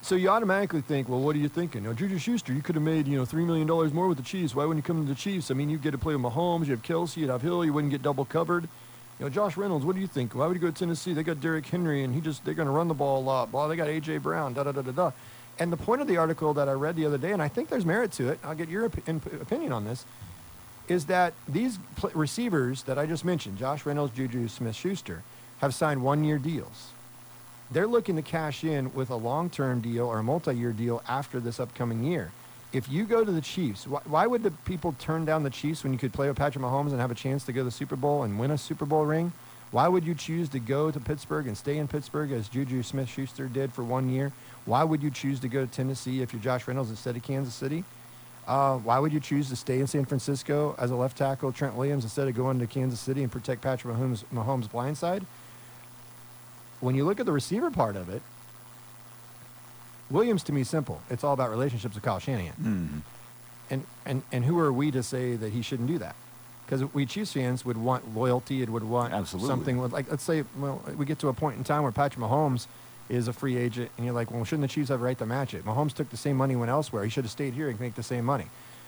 So you automatically think, well, what are you thinking? Now, Juju Schuster, you could have made, $3 million more with the Chiefs. Why wouldn't you come to the Chiefs? I mean, you get to play with Mahomes, you have Kelsey, you'd have Hill, you wouldn't get double covered. Josh Reynolds, what do you think? Why would you go to Tennessee? They got Derrick Henry, and they're going to run the ball a lot. Blah, they got A.J. Brown, da-da-da-da-da. And the point of the article that I read the other day, and I think there's merit to it, I'll get your opinion on this, is that these receivers that I just mentioned, Josh Reynolds, Juju Smith-Schuster, have signed one-year deals. They're looking to cash in with a long-term deal or a multi-year deal after this upcoming year. If you go to the Chiefs, why would the people turn down the Chiefs when you could play with Patrick Mahomes and have a chance to go to the Super Bowl and win a Super Bowl ring? Why would you choose to go to Pittsburgh and stay in Pittsburgh as Juju Smith-Schuster did for 1 year? Why would you choose to go to Tennessee if you're Josh Reynolds instead of Kansas City? Why would you choose to stay in San Francisco as a left tackle, Trent Williams, instead of going to Kansas City and protect Patrick Mahomes' blind side? When you look at the receiver part of it, Williams, to me, is simple. It's all about relationships with Kyle Shanahan. Mm-hmm. And who are we to say that he shouldn't do that? Because we Chiefs fans would want loyalty. It would want something like, let's say, we get to a point in time where Patrick Mahomes is a free agent, and you're like, well, shouldn't the Chiefs have a right to match it? Mahomes took the same money, went elsewhere. He should have stayed here and make the same money.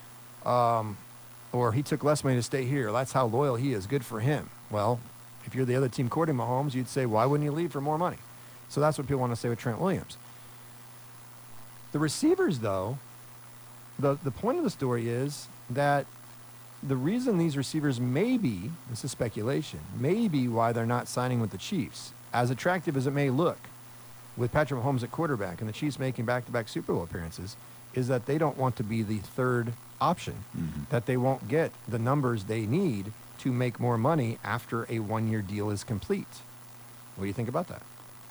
Or he took less money to stay here. That's how loyal he is. Good for him. Well, if you're the other team courting Mahomes, you'd say, why wouldn't you leave for more money? So that's what people want to say with Trent Williams. The receivers, though, the point of the story is that the reason these receivers may be, this is speculation, may be why they're not signing with the Chiefs, as attractive as it may look, with Patrick Mahomes at quarterback and the Chiefs making back-to-back Super Bowl appearances, is that they don't want to be the third option, that they won't get the numbers they need to make more money after a one-year deal is complete. What do you think about that?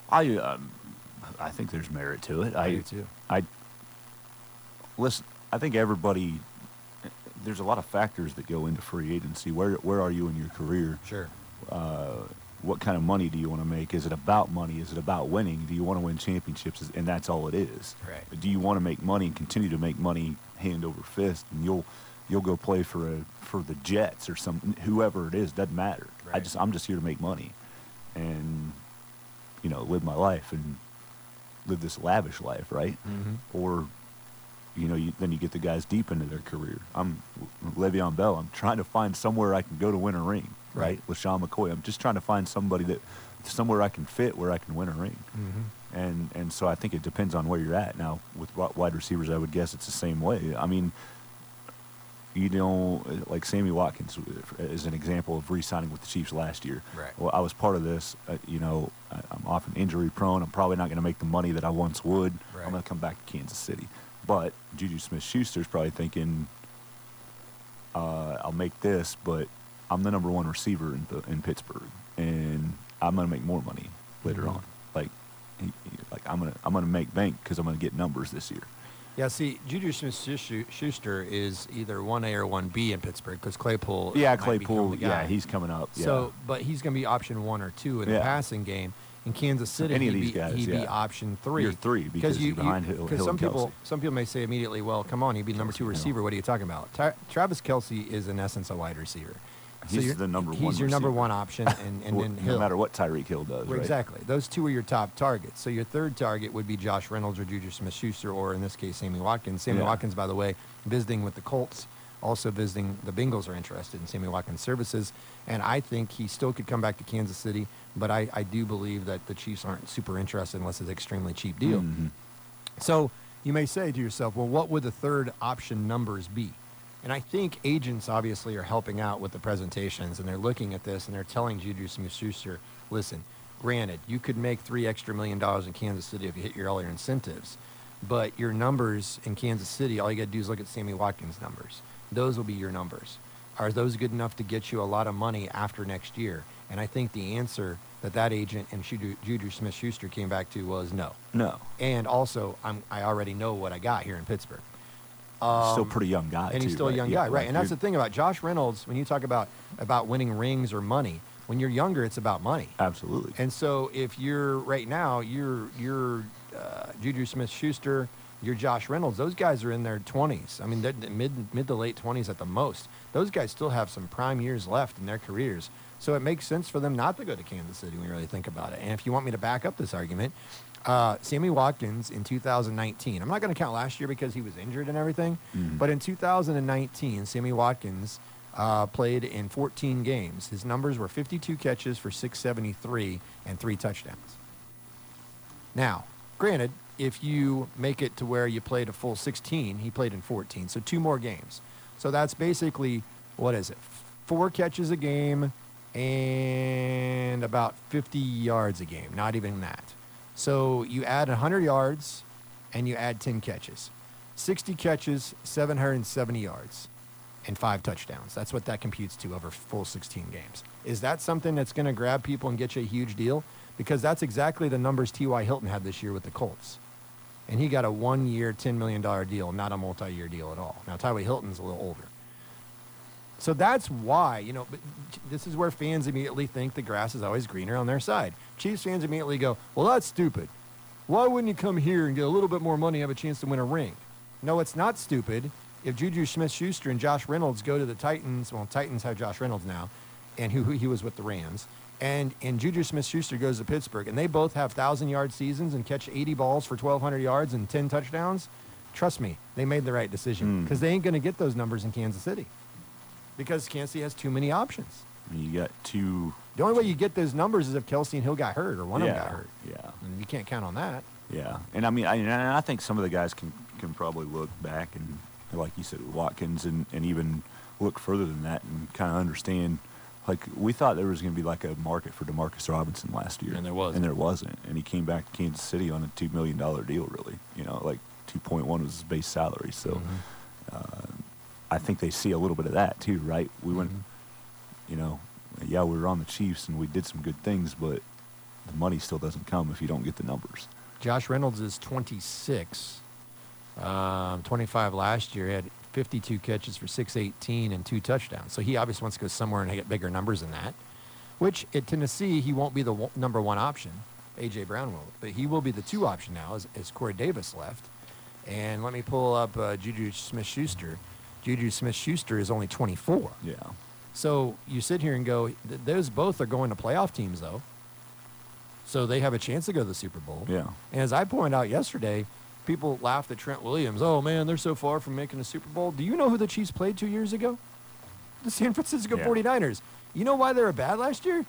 I think there's merit to it. I do too. Listen, I think everybody, there's a lot of factors that go into free agency. Where are you in your career? Sure. What kind of money do you want to make? Is it about money? Is it about winning? Do you want to win championships? And that's all it is. Right. Do you want to make money and continue to make money hand over fist? And you'll go play for the Jets or whoever it is. Doesn't matter. Right. I'm just here to make money, and live my life and live this lavish life, right? Mm-hmm. Or then you get the guys deep into their career. I'm Le'Veon Bell. I'm trying to find somewhere I can go to win a ring, right? With Sean McCoy. I'm just trying to find somewhere I can fit where I can win a ring. Mm-hmm. And so I think it depends on where you're at. Now, with wide receivers, I would guess it's the same way. I mean, like Sammy Watkins is an example of re-signing with the Chiefs last year. Right. Well, I was part of this. I'm often injury prone. I'm probably not going to make the money that I once would. Right. I'm going to come back to Kansas City. But Juju Smith-Schuster's probably thinking, I'll make this, but I'm the number one receiver in Pittsburgh, and I'm going to make more money later on. Like I'm gonna make bank because I'm going to get numbers this year. Yeah, see, Juju Smith-Schuster is either 1A or 1B in Pittsburgh because Claypool. Yeah, might become the guy. Yeah, he's coming up. Yeah. So, but he's going to be option 1 or 2 in the passing game. In Kansas City, Any of these guys, he'd be option 3. You're 3 because you're behind Hill and some Kelsey. People may say immediately, well, come on, he'd be number 2 receiver. What are you talking about? Travis Kelsey is, in essence, a wide receiver. He's the number 1 He's your number receiver. 1 option, and then Hill. No matter what Tyreek Hill does, right? Exactly. Those 2 are your top targets. So your third target would be Josh Reynolds or Juju Smith-Schuster, or in this case, Sammy Watkins. Sammy Watkins, by the way, visiting with the Colts, also visiting the Bengals are interested in Sammy Watkins' services. And I think he still could come back to Kansas City, but I do believe that the Chiefs aren't super interested unless it's an extremely cheap deal. Mm-hmm. So you may say to yourself, well, what would the third option numbers be? And I think agents obviously are helping out with the presentations, and they're looking at this, and they're telling Juju Smith-Schuster, listen, granted, you could make $3 million extra in Kansas City if you hit your all your incentives, but your numbers in Kansas City, all you got to do is look at Sammy Watkins' numbers. Those will be your numbers. Are those good enough to get you a lot of money after next year? And I think the answer that agent and Juju Smith-Schuster came back to was no. No. And also, I already know what I got here in Pittsburgh. Still a pretty young guy, and he's still a young guy, right? And that's the thing about Josh Reynolds. When you talk about winning rings or money, when you're younger, it's about money. Absolutely. And so if you're right now, you're Juju Smith-Schuster, Your Josh Reynolds, those guys are in their 20s. I mean, they're mid to late 20s at the most. Those guys still have some prime years left in their careers. So it makes sense for them not to go to Kansas City when you really think about it. And if you want me to back up this argument, Sammy Watkins in 2019, I'm not going to count last year because he was injured and everything, but in 2019, Sammy Watkins played in 14 games. His numbers were 52 catches for 673 and 3 touchdowns. Now, granted, if you make it to where you played a full 16, he played in 14, so 2 more games. So that's basically, 4 catches a game and about 50 yards a game, not even that. So you add 100 yards and you add 10 catches. 60 catches, 770 yards, and 5 touchdowns. That's what that computes to over full 16 games. Is that something that's going to grab people and get you a huge deal? Because that's exactly the numbers T.Y. Hilton had this year with the Colts. And he got a 1-year, $10 million deal, not a multi-year deal at all. Now, T.Y. Hilton's a little older. So that's why, but this is where fans immediately think the grass is always greener on their side. Chiefs fans immediately go, well, that's stupid. Why wouldn't you come here and get a little bit more money and have a chance to win a ring? No, it's not stupid. If Juju Smith-Schuster and Josh Reynolds go to the Titans, well, Titans have Josh Reynolds now, and who he was with the Rams, and Juju Smith-Schuster goes to Pittsburgh, and they both have 1,000-yard seasons and catch 80 balls for 1,200 yards and 10 touchdowns, trust me, they made the right decision because they ain't going to get those numbers in Kansas City because Kansas City has too many options. You got 2. The only way you get those numbers is if Kelsey and Hill got hurt or one of them got hurt. Yeah. And you can't count on that. Yeah. And I mean, I think some of the guys can probably look back and, like you said, Watkins and even look further than that and kind of understand. Like, we thought there was going to be like a market for Demarcus Robinson last year. And there wasn't. And there wasn't. And he came back to Kansas City on a $2 million deal, really. Like 2.1 was his base salary. So I think they see a little bit of that too, right? We went, we were on the Chiefs and we did some good things, but the money still doesn't come if you don't get the numbers. Josh Reynolds is 26. 25 last year. He had 52 catches for 618 and 2 touchdowns. So he obviously wants to go somewhere and get bigger numbers than that, which at Tennessee, he won't be the number 1 option. A.J. Brown will. But he will be the 2 option now as Corey Davis left. And let me pull up Juju Smith-Schuster. Juju Smith-Schuster is only 24. Yeah. So you sit here and go, those both are going to playoff teams, though. So they have a chance to go to the Super Bowl. Yeah. And as I pointed out yesterday, people laughed at Trent Williams. Oh, man, they're so far from making a Super Bowl. Do you know who the Chiefs played 2 years ago? The San Francisco 49ers. You know why they were bad last year?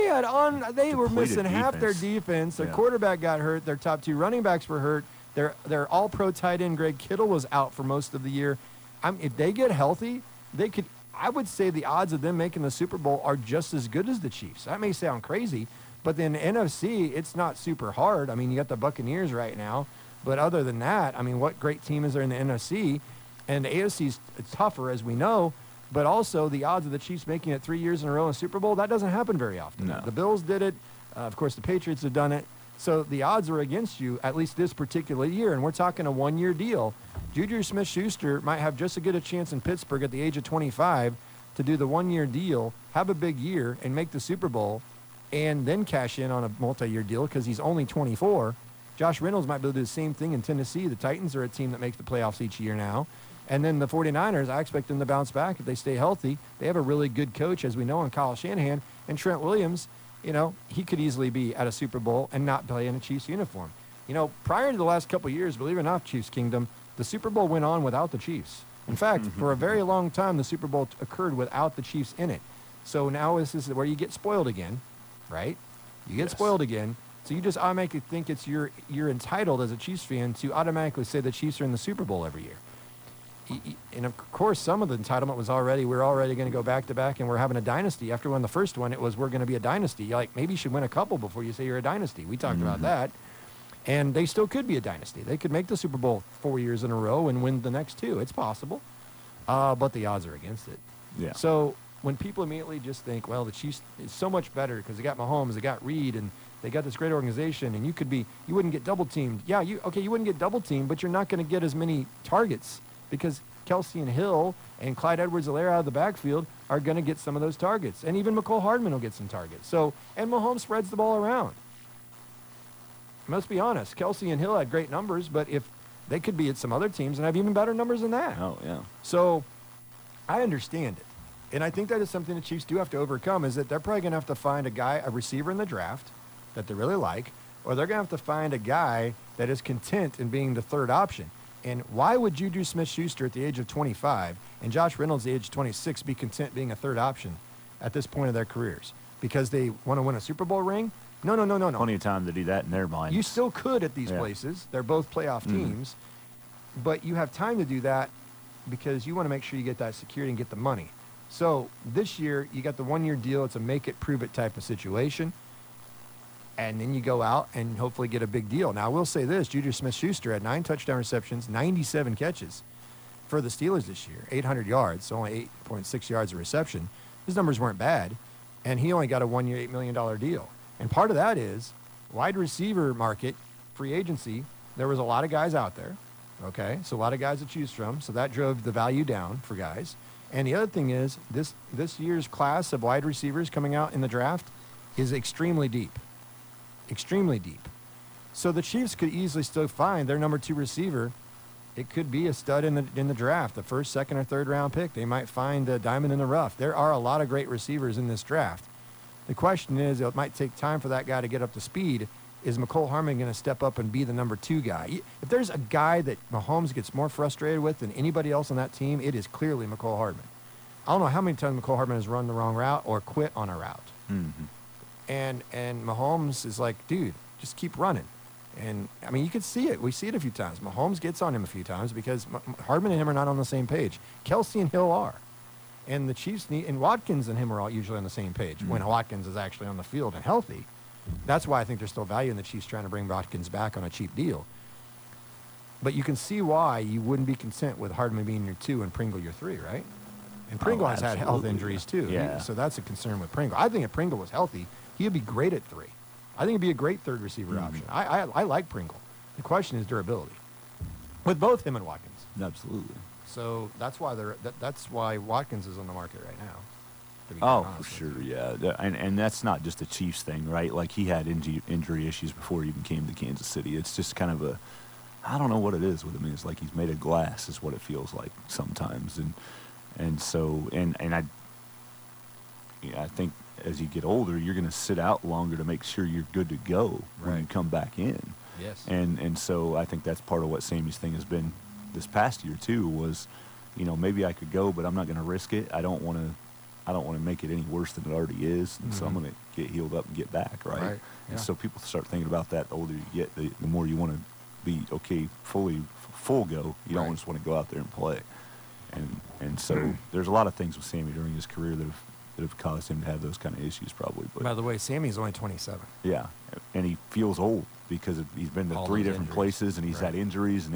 They were missing half their defense. Their quarterback got hurt. Their top 2 running backs were hurt. Their all-pro tight end Greg Kittle was out for most of the year. If they get healthy, they could. I would say the odds of them making the Super Bowl are just as good as the Chiefs. That may sound crazy, but in the NFC, it's not super hard. I mean, you got the Buccaneers right now. But other than that, I mean, what great team is there in the NFC? And the AFC's tougher, as we know. But also, the odds of the Chiefs making it 3 years in a row in a Super Bowl, that doesn't happen very often. No. The Bills did it. Of course, the Patriots have done it. So the odds are against you, at least this particular year. And we're talking a 1-year deal. Juju Smith-Schuster might have just as good a chance in Pittsburgh at the age of 25 to do the 1-year deal, have a big year, and make the Super Bowl, and then cash in on a multi-year deal because he's only 24. Josh Reynolds might be able to do the same thing in Tennessee. The Titans are a team that makes the playoffs each year now. And then the 49ers, I expect them to bounce back if they stay healthy. They have a really good coach, as we know, in Kyle Shanahan. And Trent Williams, he could easily be at a Super Bowl and not play in a Chiefs uniform. Prior to the last couple of years, believe it or not, Chiefs Kingdom, the Super Bowl went on without the Chiefs. In fact, for a very long time, the Super Bowl occurred without the Chiefs in it. So now this is where you get spoiled again, right? You get spoiled again. So you just automatically think you're entitled as a Chiefs fan to automatically say the Chiefs are in the Super Bowl every year. And of course, some of the entitlement was we're already going to go back to back and we're having a dynasty. After we won the first one, it was we're going to be a dynasty. You're like, maybe you should win a couple before you say you're a dynasty. We talked about that. And they still could be a dynasty. They could make the Super Bowl 4 years in a row and win the next 2. It's possible. But the odds are against it. Yeah. So when people immediately just think, well, the Chiefs is so much better because they got Mahomes, they got Reed, and they got this great organization, and you wouldn't get double teamed. Yeah, you wouldn't get double teamed, but you're not going to get as many targets because Kelsey and Hill and Clyde Edwards-Helaire out of the backfield are going to get some of those targets. And even McCole Hardman will get some targets. And Mahomes spreads the ball around. Let's be honest, Kelsey and Hill had great numbers, but if They could be at some other teams and have even better numbers than that. Oh, yeah. So I understand it. And I think that is something the Chiefs do have to overcome, is that they're probably going to have to find a receiver in the draft that they really like, or they're going to have to find a guy that is content in being the third option. And why would Juju Smith-Schuster at the age of 25 and Josh Reynolds at the age of 26 be content being a third option at this point of their careers? Because they want to win a Super Bowl ring? No. Plenty of time to do that in their minds. You still could at these places. They're both playoff teams. But you have time to do that because you want to make sure you get that security and get the money. So this year, you got the one-year deal. It's a make-it-prove-it type of situation. And then you go out and hopefully get a big deal. Now, I will say this. Juju Smith-Schuster had 9 touchdown receptions, 97 catches for the Steelers this year, 800 yards, so only 8.6 yards of reception. His numbers weren't bad. And he only got a one-year, $8 million deal. And part of that is wide receiver market, free agency. There was a lot of guys out there, okay? So a lot of guys to choose from. So that drove the value down for guys. And the other thing is this year's class of wide receivers coming out in the draft is extremely deep. Extremely deep. So the Chiefs could easily still find their number 2 receiver. It could be a stud in the draft, the first, second, or third round pick. They might find a diamond in the rough. There are a lot of great receivers in this draft. The question is, it might take time for that guy to get up to speed. Is McCole Hardman going to step up and be the number 2 guy? If there's a guy that Mahomes gets more frustrated with than anybody else on that team, it is clearly McCole Hardman. I don't know how many times McCole Hardman has run the wrong route or quit on a route. Mm-hmm. And Mahomes is like, dude, just keep running. And, I mean, you could see it. We see it a few times. Mahomes gets on him a few times because Hardman and him are not on the same page. Kelsey and Hill are. And the Chiefs and Watkins and him are all usually on the same page when Watkins is actually on the field and healthy. That's why I think there's still value in the Chiefs trying to bring Watkins back on a cheap deal. But you can see why you wouldn't be content with Hardman being your 2 and Pringle your 3, right? And Pringle has had health injuries too. Yeah. So that's a concern with Pringle. I think if Pringle was healthy, he'd be great at 3. I think he'd be a great third receiver option. I like Pringle. The question is durability. With both him and Watkins. Absolutely. So that's why that's why Watkins is on the market right now. To be Oh, quite for honest with sure, you. yeah. And that's not just a Chiefs thing, right? Like, he had injury issues before he even came to Kansas City. It's just kind of I don't know what it is with him. It's like he's made of glass is what it feels like sometimes. And so, I think as you get older, you're going to sit out longer to make sure you're good to go when you Right. come back in. Yes. And so I think that's part of what Sammy's thing has been this past year too, was, maybe I could go, but I'm not going to risk it. I don't want to make it any worse than it already is. And so I'm going to get healed up and get back. Right. Right, yeah. And so people start thinking about that. The older you get, the more you want to be full go. You don't Right. just want to go out there and play. And so there's a lot of things with Sammy during his career that have caused him to have those kind of issues probably. But By the way, Sammy's only 27. yeah, and he feels old because he's been to All 3 those different injuries. places, and he's had Right. injuries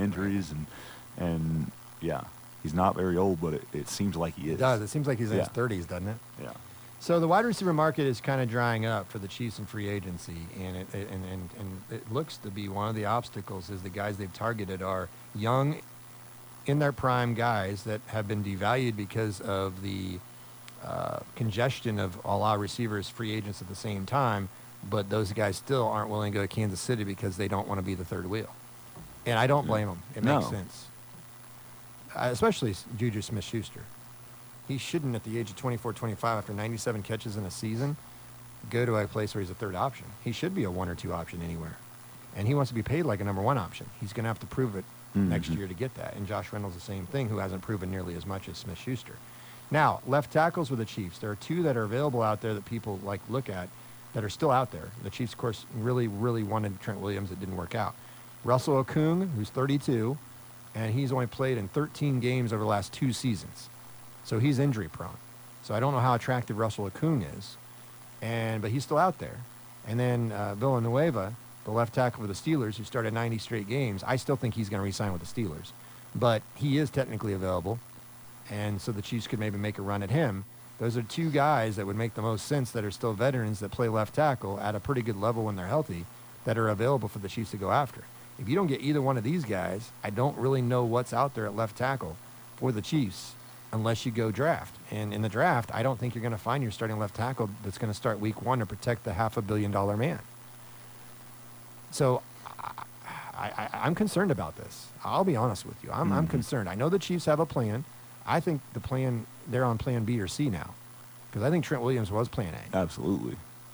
and yeah, he's not very old, but it seems like he is. It does. It seems like he's in his Yeah. 30s, doesn't it? Yeah. So the wide receiver market is kind of drying up for the Chiefs in free agency, and it looks to be one of the obstacles is the guys they've targeted are young, in their prime guys that have been devalued because of the congestion of a lot of receivers, free agents at the same time, but those guys still aren't willing to go to Kansas City because they don't want to be the third wheel. And I don't blame them. It makes No. sense. Especially Juju Smith-Schuster. He shouldn't, at the age of 24, 25, after 97 catches in a season, go to a place where he's a third option. He should be a 1 or 2 option anywhere. And he wants to be paid like a number 1 option. He's going to have to prove it next year to get that. And Josh Reynolds the same thing, who hasn't proven nearly as much as Smith-Schuster. Now, left tackles with the Chiefs. There are 2 that are available out there that people look at that are still out there. The Chiefs, of course, really, really wanted Trent Williams. It didn't work out. Russell Okung, who's 32, and he's only played in 13 games over the last 2 seasons. So he's injury prone. So I don't know how attractive Russell Okung is, but he's still out there. And then Villanueva, the left tackle for the Steelers, who started 90 straight games, I still think he's going to re-sign with the Steelers. But he is technically available, and so the Chiefs could maybe make a run at him. Those are 2 guys that would make the most sense that are still veterans that play left tackle at a pretty good level when they're healthy that are available for the Chiefs to go after. If you don't get either one of these guys, I don't really know what's out there at left tackle for the Chiefs unless you go draft. And in the draft, I don't think you're going to find your starting left tackle that's going to start week 1 to protect the $500 million man. So I'm concerned about this. I'll be honest with you. I'm concerned. I know the Chiefs have a plan. I think they're on plan B or C now, because I think Trent Williams was plan A. Absolutely.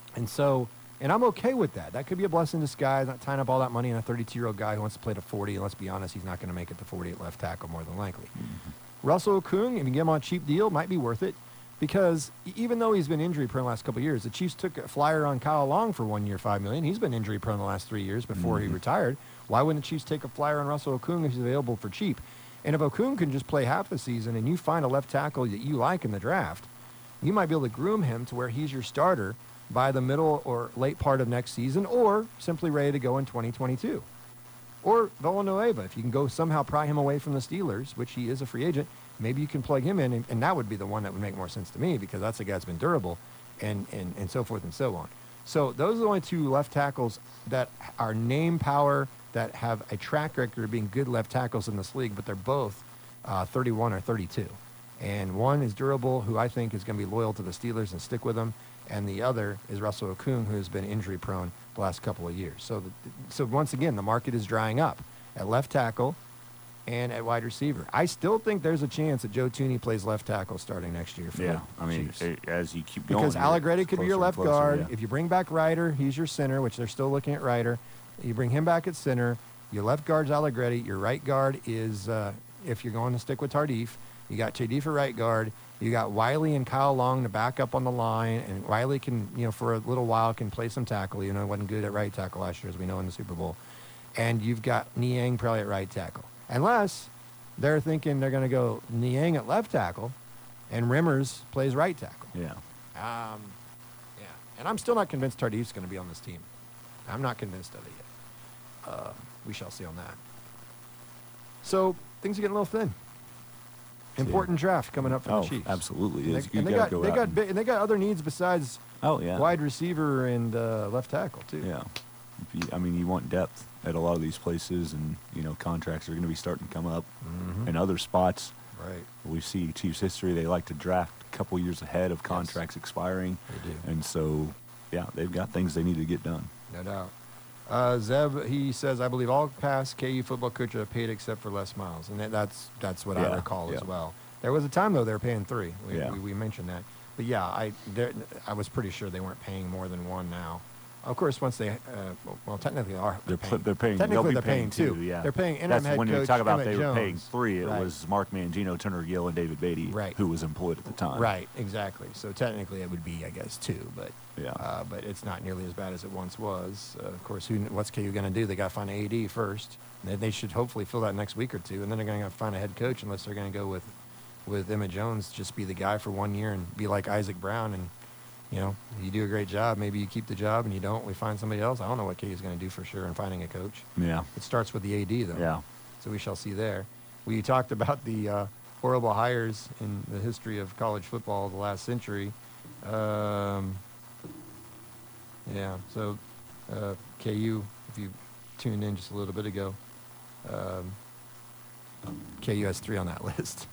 And I'm okay with that. That could be a blessing in disguise, not tying up all that money on a 32-year-old guy who wants to play to 40. And let's be honest, he's not going to make it to 40 at left tackle more than likely. Russell Okung, if you get him on a cheap deal, might be worth it, because even though he's been injury prone the last couple of years, the Chiefs took a flyer on Kyle Long for 1 year, $5 million. He's been injury prone the last 3 years before he retired. Why wouldn't the Chiefs take a flyer on Russell Okung if he's available for cheap? And if Okung can just play half the season and you find a left tackle that you like in the draft, you might be able to groom him to where he's your starter by the middle or late part of next season, or simply ready to go in 2022. Or Villanueva, if you can go somehow pry him away from the Steelers, which he is a free agent, maybe you can plug him in, and that would be the one that would make more sense to me, because that's a guy that's been durable, and so forth and so on. So those are the only two left tackles that are name power, that have a track record of being good left tackles in this league, but they're both 31 or 32. And one is durable, who I think is going to be loyal to the Steelers and stick with them, and the other is Russell Okung, who has been injury prone the last couple of years. So once again, the market is drying up at left tackle and at wide receiver. I still think there's a chance that Joe Thuney plays left tackle starting next year for the Chiefs. As you keep going, Because Allegretti could be your left guard. Yeah. If you bring back Ryder, he's your center, which they're still looking at Ryder. You bring him back at center. Your left guard's Allegretti. Your right guard is, if you're going to stick with Tardif, you got Tardif at right guard. You got Wiley and Kyle Long to back up on the line, and Wiley can, for a little while can play some tackle. Wasn't good at right tackle last year, as we know, in the Super Bowl. And you've got Niang probably at right tackle. Unless they're thinking they're going to go Niang at left tackle and Rimmers plays right tackle. Yeah. Yeah. And I'm still not convinced Tardif's going to be on this team. I'm not convinced of it yet. We shall see on that. So things are getting a little thin. Important draft coming up for the Chiefs. Absolutely. And they got other needs besides wide receiver and left tackle too. Yeah. You want depth at a lot of these places, and contracts are going to be starting to come up in other spots. Right. We see Chiefs history; they like to draft a couple years ahead of contracts expiring. They do. And so, they've got things they need to get done. No doubt. Zeb, he says, I believe all past KU football coaches are paid except for Les Miles, and that's what I recall as well. There was a time though they were paying $3. We mentioned that, but I was pretty sure they weren't paying more than $1 now. Of course, once they, technically they're paying. Technically, they're paying $2. Yeah, they're paying interim head when coach you talk about Emmett they were Jones. paying $3. It was Mark Mangino, Turner Gill, and David Beatty, who was employed at the time. Right, exactly. So technically, it would be, I guess, $2, but but it's not nearly as bad as it once was. Of course, what's KU going to do? They got to find an AD first. They should hopefully fill that next week or two, and then they're going to find a head coach, unless they're going to go with Emmett Jones, just be the guy for 1 year and be like Isaac Brown and. You do a great job. Maybe you keep the job, and you don't. We find somebody else. I don't know what KU is going to do for sure in finding a coach. Yeah. It starts with the AD, though. Yeah. So we shall see there. We talked about the horrible hires in the history of college football of the last century. So KU, if you tuned in just a little bit ago, KU has 3 on that list.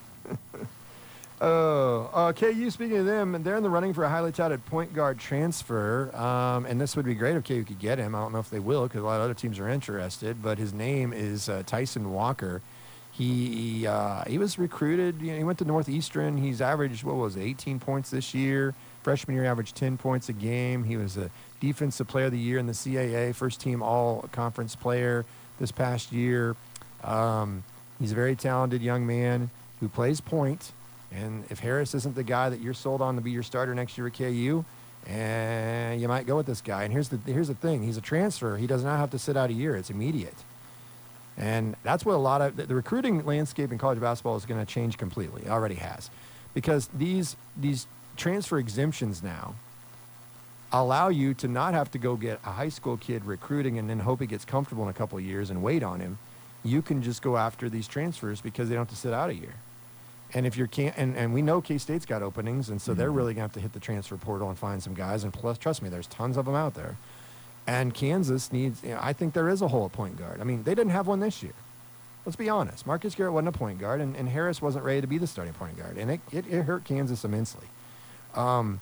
KU, speaking of them, they're in the running for a highly touted point guard transfer, and this would be great if KU could get him. I don't know if they will, because a lot of other teams are interested, but his name is Tyson Walker. He was recruited. He went to Northeastern. He's averaged, 18 points this year. Freshman year, averaged 10 points a game. He was a defensive player of the year in the CAA, first-team all-conference player this past year. He's a very talented young man who plays point. And if Harris isn't the guy that you're sold on to be your starter next year at KU, and you might go with this guy. And here's the thing: he's a transfer. He does not have to sit out a year. It's immediate. And that's what a lot of the recruiting landscape in college basketball is going to change completely. It already has, because these transfer exemptions now allow you to not have to go get a high school kid recruiting and then hope he gets comfortable in a couple of years and wait on him. You can just go after these transfers because they don't have to sit out a year. And if and we know K-State's got openings, and so they're really going to have to hit the transfer portal and find some guys. And plus, trust me, there's tons of them out there. And Kansas needs, I think there is a hole at point guard. I mean, they didn't have one this year. Let's be honest. Marcus Garrett wasn't a point guard, and Harris wasn't ready to be the starting point guard. And it hurt Kansas immensely.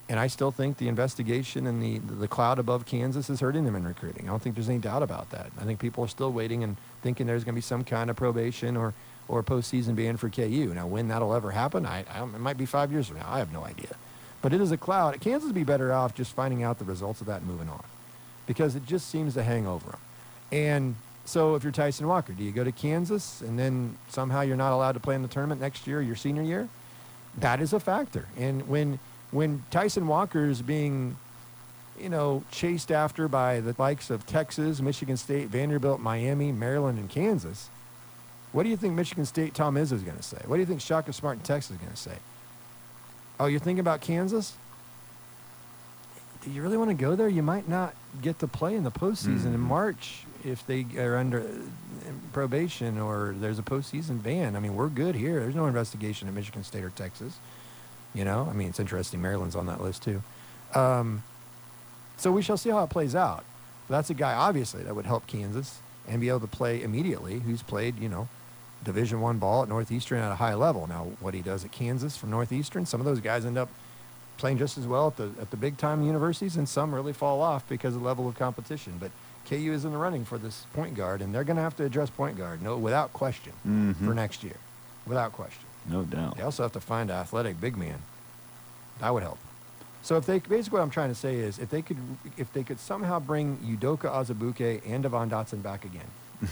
And I still think the investigation and the cloud above Kansas is hurting them in recruiting. I don't think there's any doubt about that. I think people are still waiting and thinking there's going to be some kind of probation or postseason ban for KU. Now, when that'll ever happen, it might be 5 years from now. I have no idea. But it is a cloud. Kansas would be better off just finding out the results of that and moving on, because it just seems to hang over them. And so if you're Tyson Walker, do you go to Kansas and then somehow you're not allowed to play in the tournament next year, your senior year? That is a factor. And when Tyson Walker is being, chased after by the likes of Texas, Michigan State, Vanderbilt, Miami, Maryland, and Kansas, what do you think Michigan State Tom Izzo is going to say? What do you think Shaka Smart in Texas is going to say? Oh, you're thinking about Kansas? Do you really want to go there? You might not get to play in the postseason in March if they are under probation or there's a postseason ban. I mean, we're good here. There's no investigation at Michigan State or Texas. It's interesting. Maryland's on that list too. So we shall see how it plays out. But that's a guy, obviously, that would help Kansas and be able to play immediately, who's played, Division I ball at Northeastern at a high level. Now, what he does at Kansas from Northeastern, some of those guys end up playing just as well at the big-time universities, and some really fall off because of the level of competition. But KU is in the running for this point guard, and they're going to have to address point guard, without question, for next year. Without question. No doubt. They also have to find an athletic big man. That would help. So basically what I'm trying to say is if they could somehow bring Udoka Azubuike and Devon Dotson back again,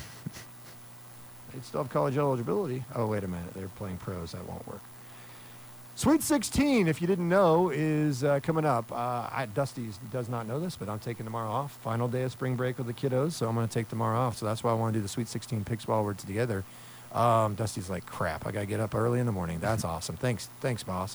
they'd still have college eligibility. Oh, wait a minute. They're playing pros. That won't work. Sweet 16, if you didn't know, is coming up. Dusty does not know this, but I'm taking tomorrow off. Final day of spring break with the kiddos, so I'm going to take tomorrow off. So that's why I want to do the Sweet 16 picks while we're together. Dusty's like, crap, I got to get up early in the morning. That's awesome. Thanks, boss.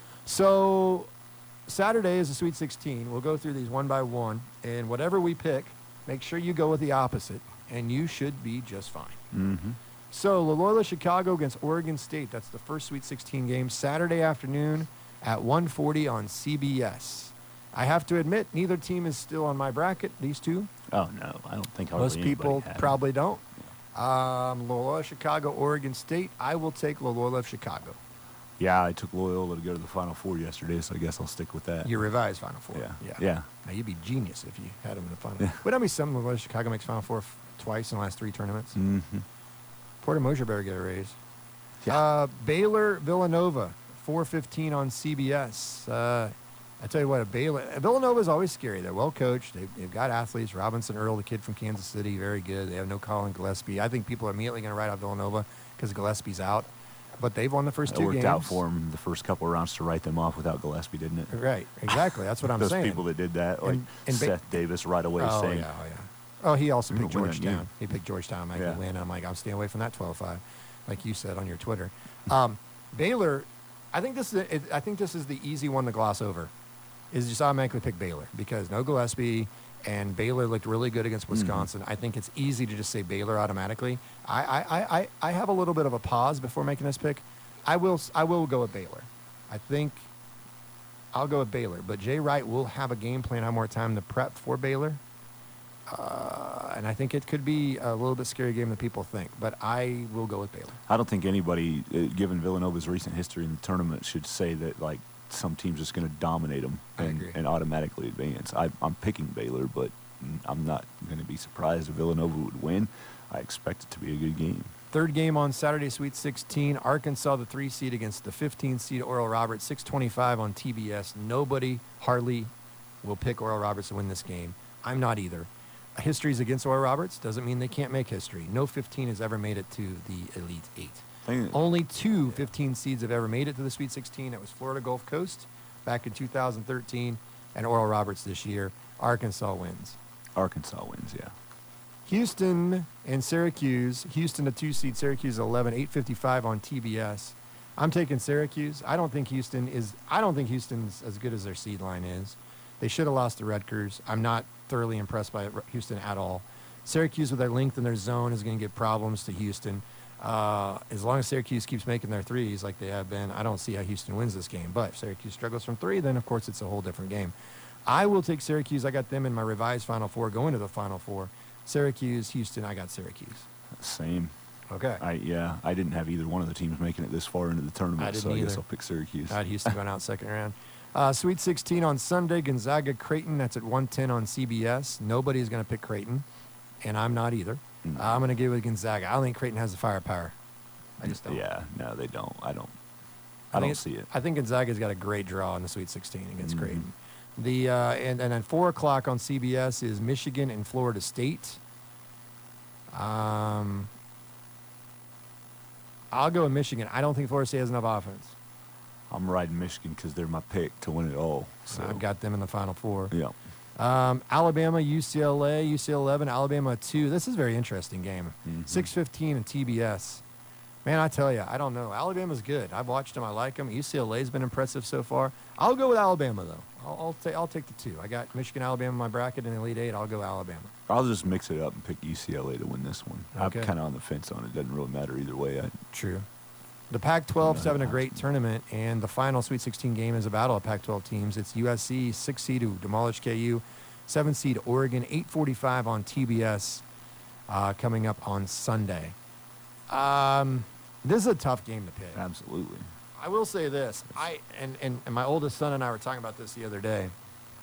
So Saturday is the Sweet 16. We'll go through these one by one, and whatever we pick, make sure you go with the opposite, and you should be just fine. Mm-hmm. So Loyola Chicago against Oregon State. That's the first Sweet 16 game, Saturday afternoon at 1:40 on CBS. I have to admit, neither team is still on my bracket, these two. Oh, no. I don't think most people probably don't. Loyola Chicago, Oregon State. I will take Loyola of Chicago. Yeah, I took Loyola to go to the Final Four yesterday, so I guess I'll stick with that. Your revised Final Four. Yeah. Now, you'd be genius if you had them in the Final Four. Would that be something Loyola Chicago makes Final Four twice in the last 3 tournaments? Mm-hmm. Porter Mosier better get a raise. Yeah. Baylor, Villanova, 4:15 on CBS. I tell you what, Villanova is always scary. They're well coached. They've got athletes. Robinson Earl, the kid from Kansas City, very good. They have no Colin Gillespie. I think people are immediately going to write out Villanova because Gillespie's out. But they've won the first 2 games. It worked out for them the first couple of rounds to write them off without Gillespie, didn't it? Right, exactly. That's what I'm saying. Those people that did that, like Seth Davis right away saying. Yeah. Oh, he also picked Georgetown. He picked Georgetown. Might win. I'm like, I'm staying away from that 12-5, like you said on your Twitter. Baylor, I think this is the easy one to gloss over. Is just automatically pick Baylor because no Gillespie, and Baylor looked really good against Wisconsin. I think it's easy to just say Baylor automatically. I have a little bit of a pause before making this pick. I will go with Baylor. I think I'll go with Baylor, but Jay Wright will have a game plan, have more time to prep for Baylor. And I think it could be a little bit scary game than people think, but I will go with Baylor. I don't think anybody, given Villanova's recent history in the tournament, should say that like some team's just going to dominate them and automatically advance. I'm picking Baylor, but I'm not going to be surprised if Villanova would win. I expect it to be a good game. Third game on Saturday, Sweet 16. Arkansas, the 3 seed against the 15 seed Oral Roberts, 6:25 on TBS. Nobody hardly will pick Oral Roberts to win this game. I'm not either. History's against Oral Roberts doesn't mean they can't make history. No 15 has ever made it to the Elite 8. Only 2 15 seeds have ever made it to the Sweet 16. That was Florida Gulf Coast back in 2013 and Oral Roberts this year. Arkansas wins. Arkansas wins, yeah. Houston and Syracuse. Houston, a 2 seed. Syracuse, 11. 8:55 on TBS. I'm taking Syracuse. I don't think Houston's as good as their seed line is. They should have lost to Rutgers. I'm not thoroughly impressed by Houston at all. Syracuse, with their length in their zone, is going to give problems to Houston. As long as Syracuse keeps making their threes like they have been, I don't see how Houston wins this game. But if Syracuse struggles from 3, then, of course, it's a whole different game. I will take Syracuse. I got them in my revised Final Four going to the Final Four. Syracuse, Houston, I got Syracuse. Same. Okay. I didn't have either one of the teams making it this far into the tournament, so I guess I'll pick Syracuse. I had Houston going out second round. Sweet 16 on Sunday, Gonzaga Creighton. That's at 1:10 on CBS. Nobody's going to pick Creighton, and I'm not either. I'm going to give it with Gonzaga. I don't think Creighton has the firepower. I just don't. Yeah, no, they don't. I don't think see it. I think Gonzaga's got a great draw in the Sweet 16 against Creighton. And then 4 o'clock on CBS is Michigan and Florida State. I'll go with Michigan. I don't think Florida State has enough offense. I'm riding Michigan because they're my pick to win it all. So I've got them in the Final Four. Yeah. Alabama, UCLA, UCLA 11, Alabama 2. This is a very interesting game. 6:15 and TBS. Man, I tell you, I don't know. Alabama's good. I've watched them. I like them. UCLA's been impressive so far. I'll go with Alabama, though. I'll take the 2. I got Michigan, Alabama in my bracket in the Elite 8. I'll go Alabama. I'll just mix it up and pick UCLA to win this one. Okay. I'm kind of on the fence on it. Doesn't really matter either way. True. The Pac-12's having a great tournament, and the final Sweet 16 game is a battle of Pac-12 teams. It's USC, 6 seed who demolished KU, 7 seed Oregon, 8:45 on TBS, coming up on Sunday. This is a tough game to pick. Absolutely. I will say this. And my oldest son and I were talking about this the other day.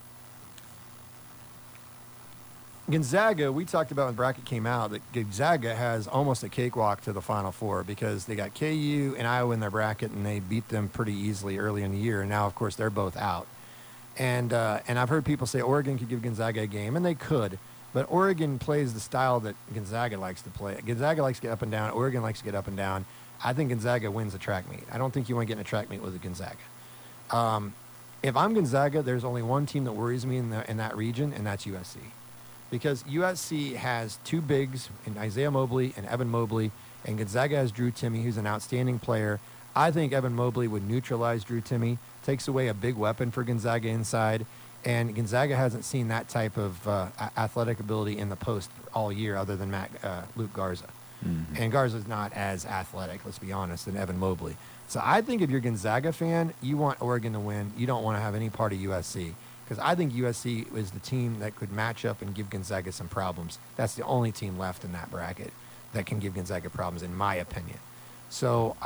Gonzaga, we talked about when the bracket came out that Gonzaga has almost a cakewalk to the Final Four because they got KU and Iowa in their bracket and they beat them pretty easily early in the year. And now, of course, they're both out. And I've heard people say Oregon could give Gonzaga a game, and they could. But Oregon plays the style that Gonzaga likes to play. Gonzaga likes to get up and down. Oregon likes to get up and down. I think Gonzaga wins the track meet. I don't think you want to get in a track meet with a Gonzaga. If I'm Gonzaga, there's only one team that worries me in that region, and that's USC. Because USC has 2 bigs in Isaiah Mobley and Evan Mobley, and Gonzaga has Drew Timme, who's an outstanding player. I think Evan Mobley would neutralize Drew Timme, takes away a big weapon for Gonzaga inside, and Gonzaga hasn't seen that type of athletic ability in the post all year other than Luke Garza. And Garza's not as athletic, let's be honest, than Evan Mobley. So I think if you're a Gonzaga fan, you want Oregon to win. You don't want to have any part of USC. Because I think USC is the team that could match up and give Gonzaga some problems. That's the only team left in that bracket that can give Gonzaga problems, in my opinion. So,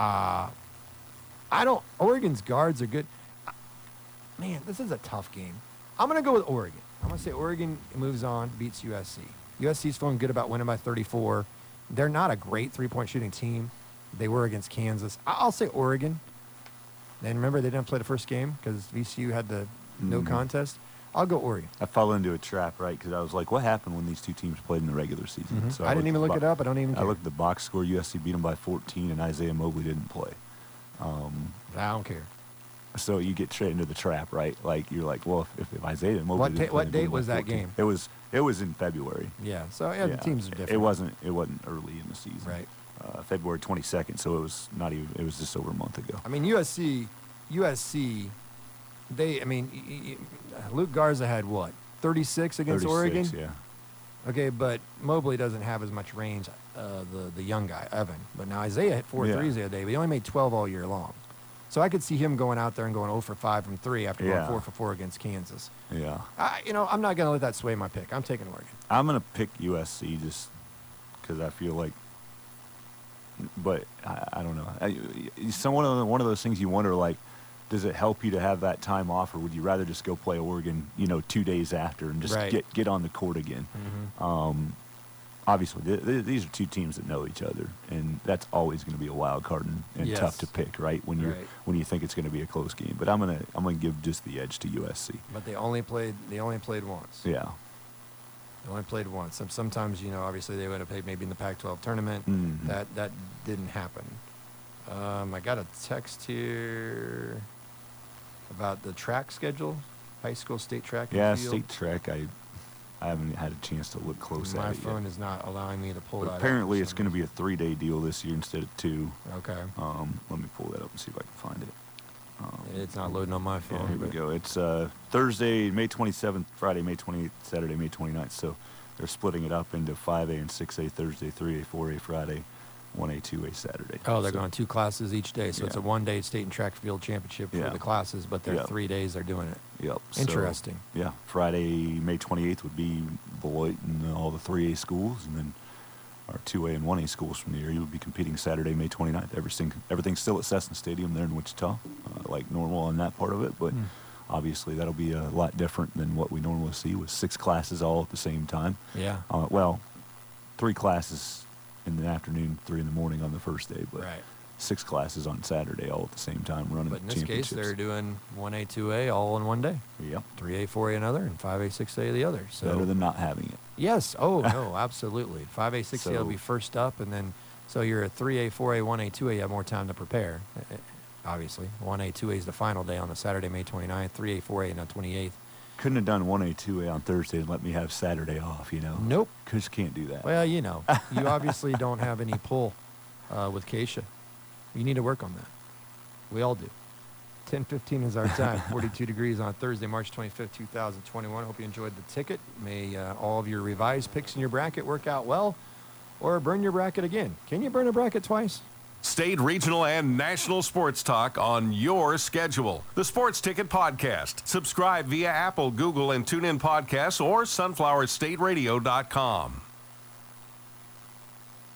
Oregon's guards are good. Man, this is a tough game. I'm going to go with Oregon. I'm going to say Oregon moves on, beats USC. USC's feeling good about winning by 34. They're not a great three-point shooting team. They were against Kansas. I'll say Oregon. And remember, they didn't play the first game because VCU had the no contest. I'll go Oregon. I fell into a trap, right? Because I was like, what happened when these two teams played in the regular season? So I didn't even look it up. I don't even care. I looked at the box score. USC beat them by 14, and Isaiah Mobley didn't play. I don't care. So you get straight into the trap, right? Like, you're like, well, if Isaiah Mobley didn't play, what date was that 14. game? It was in February. Yeah. So the teams are different. It wasn't early in the season. Right. February 22nd. So it was not even. It was just over a month ago. I mean, USC. Luke Garza had what? 36 against 36, Oregon. Yeah. Okay, but Mobley doesn't have as much range. The young guy Evan, but now Isaiah hit 4 threes the other day. But he only made 12 all year long. So I could see him going out there and going 0 for 5 from 3 after going 4 for 4 against Kansas. Yeah. I'm not going to let that sway my pick. I'm taking Oregon. I'm going to pick USC just because I feel like, but I don't know. One of those things you wonder, like, does it help you to have that time off, or would you rather just go play Oregon, 2 days after and just get on the court again? Obviously, these are two teams that know each other, and that's always going to be a wild card and tough to pick, right? When you think it's going to be a close game. But I'm gonna give just the edge to USC. But they only played once. Yeah. They only played once. Sometimes, obviously they would have played maybe in the Pac-12 tournament. That didn't happen. I got a text here about the track schedule, high school state track. Yeah, and field. state track. I haven't had a chance to look close at it yet. My phone is not allowing me to pull that up. Apparently, it's going to be a 3-day deal this year instead of 2. Okay. Let me pull that up and see if I can find it. It's not loading on my phone. Yeah, here we go. It's Thursday, May 27th, Friday, May 28th, Saturday, May 29th. So they're splitting it up into 5A and 6A Thursday, 3A, 4A Friday, 1A, 2A Saturday. Oh, they're going 2 classes each day. So it's a 1-day state and track field championship for the classes, but they're 3 days they're doing it. Yep. Interesting. So, Friday, May 28th would be Beloit and all the 3A schools, and then our 2A and 1A schools from the area would be competing Saturday, May 29th. Everything's still at Cessna Stadium there in Wichita, like normal on that part of it, but obviously that'll be a lot different than what we normally see with 6 classes all at the same time. Yeah. Well, 3 classes in the afternoon, 3 in the morning on the first day, but Right. 6 classes on Saturday all at the same time running But in this case, championships. they're doing 1A, 2A all in one day. Yep. 3A, 4A another, and 5A, 6A the other. So Better than not having it. yes. Oh, no, absolutely. 5A, 6A will So- be first up, and then so you're at 3A, 4A, 1A, 2A, you have more time to prepare, obviously. 1A, 2A is the final day on the Saturday, May 29th, 3A, 4A, and on 28th. Couldn't have done 1A, 2A on Thursday and let me have Saturday off, Nope. Just can't do that. Well, you obviously don't have any pull with Keisha. You need to work on that. We all do. 10:15 is our time. 42 degrees on Thursday, March 25th, 2021. Hope you enjoyed the ticket. May all of your revised picks in your bracket work out well, or burn your bracket again. Can you burn a bracket twice? State, regional, and national sports talk on your schedule. The Sports Ticket Podcast. Subscribe via Apple, Google, and TuneIn Podcasts or sunflowerstateradio.com.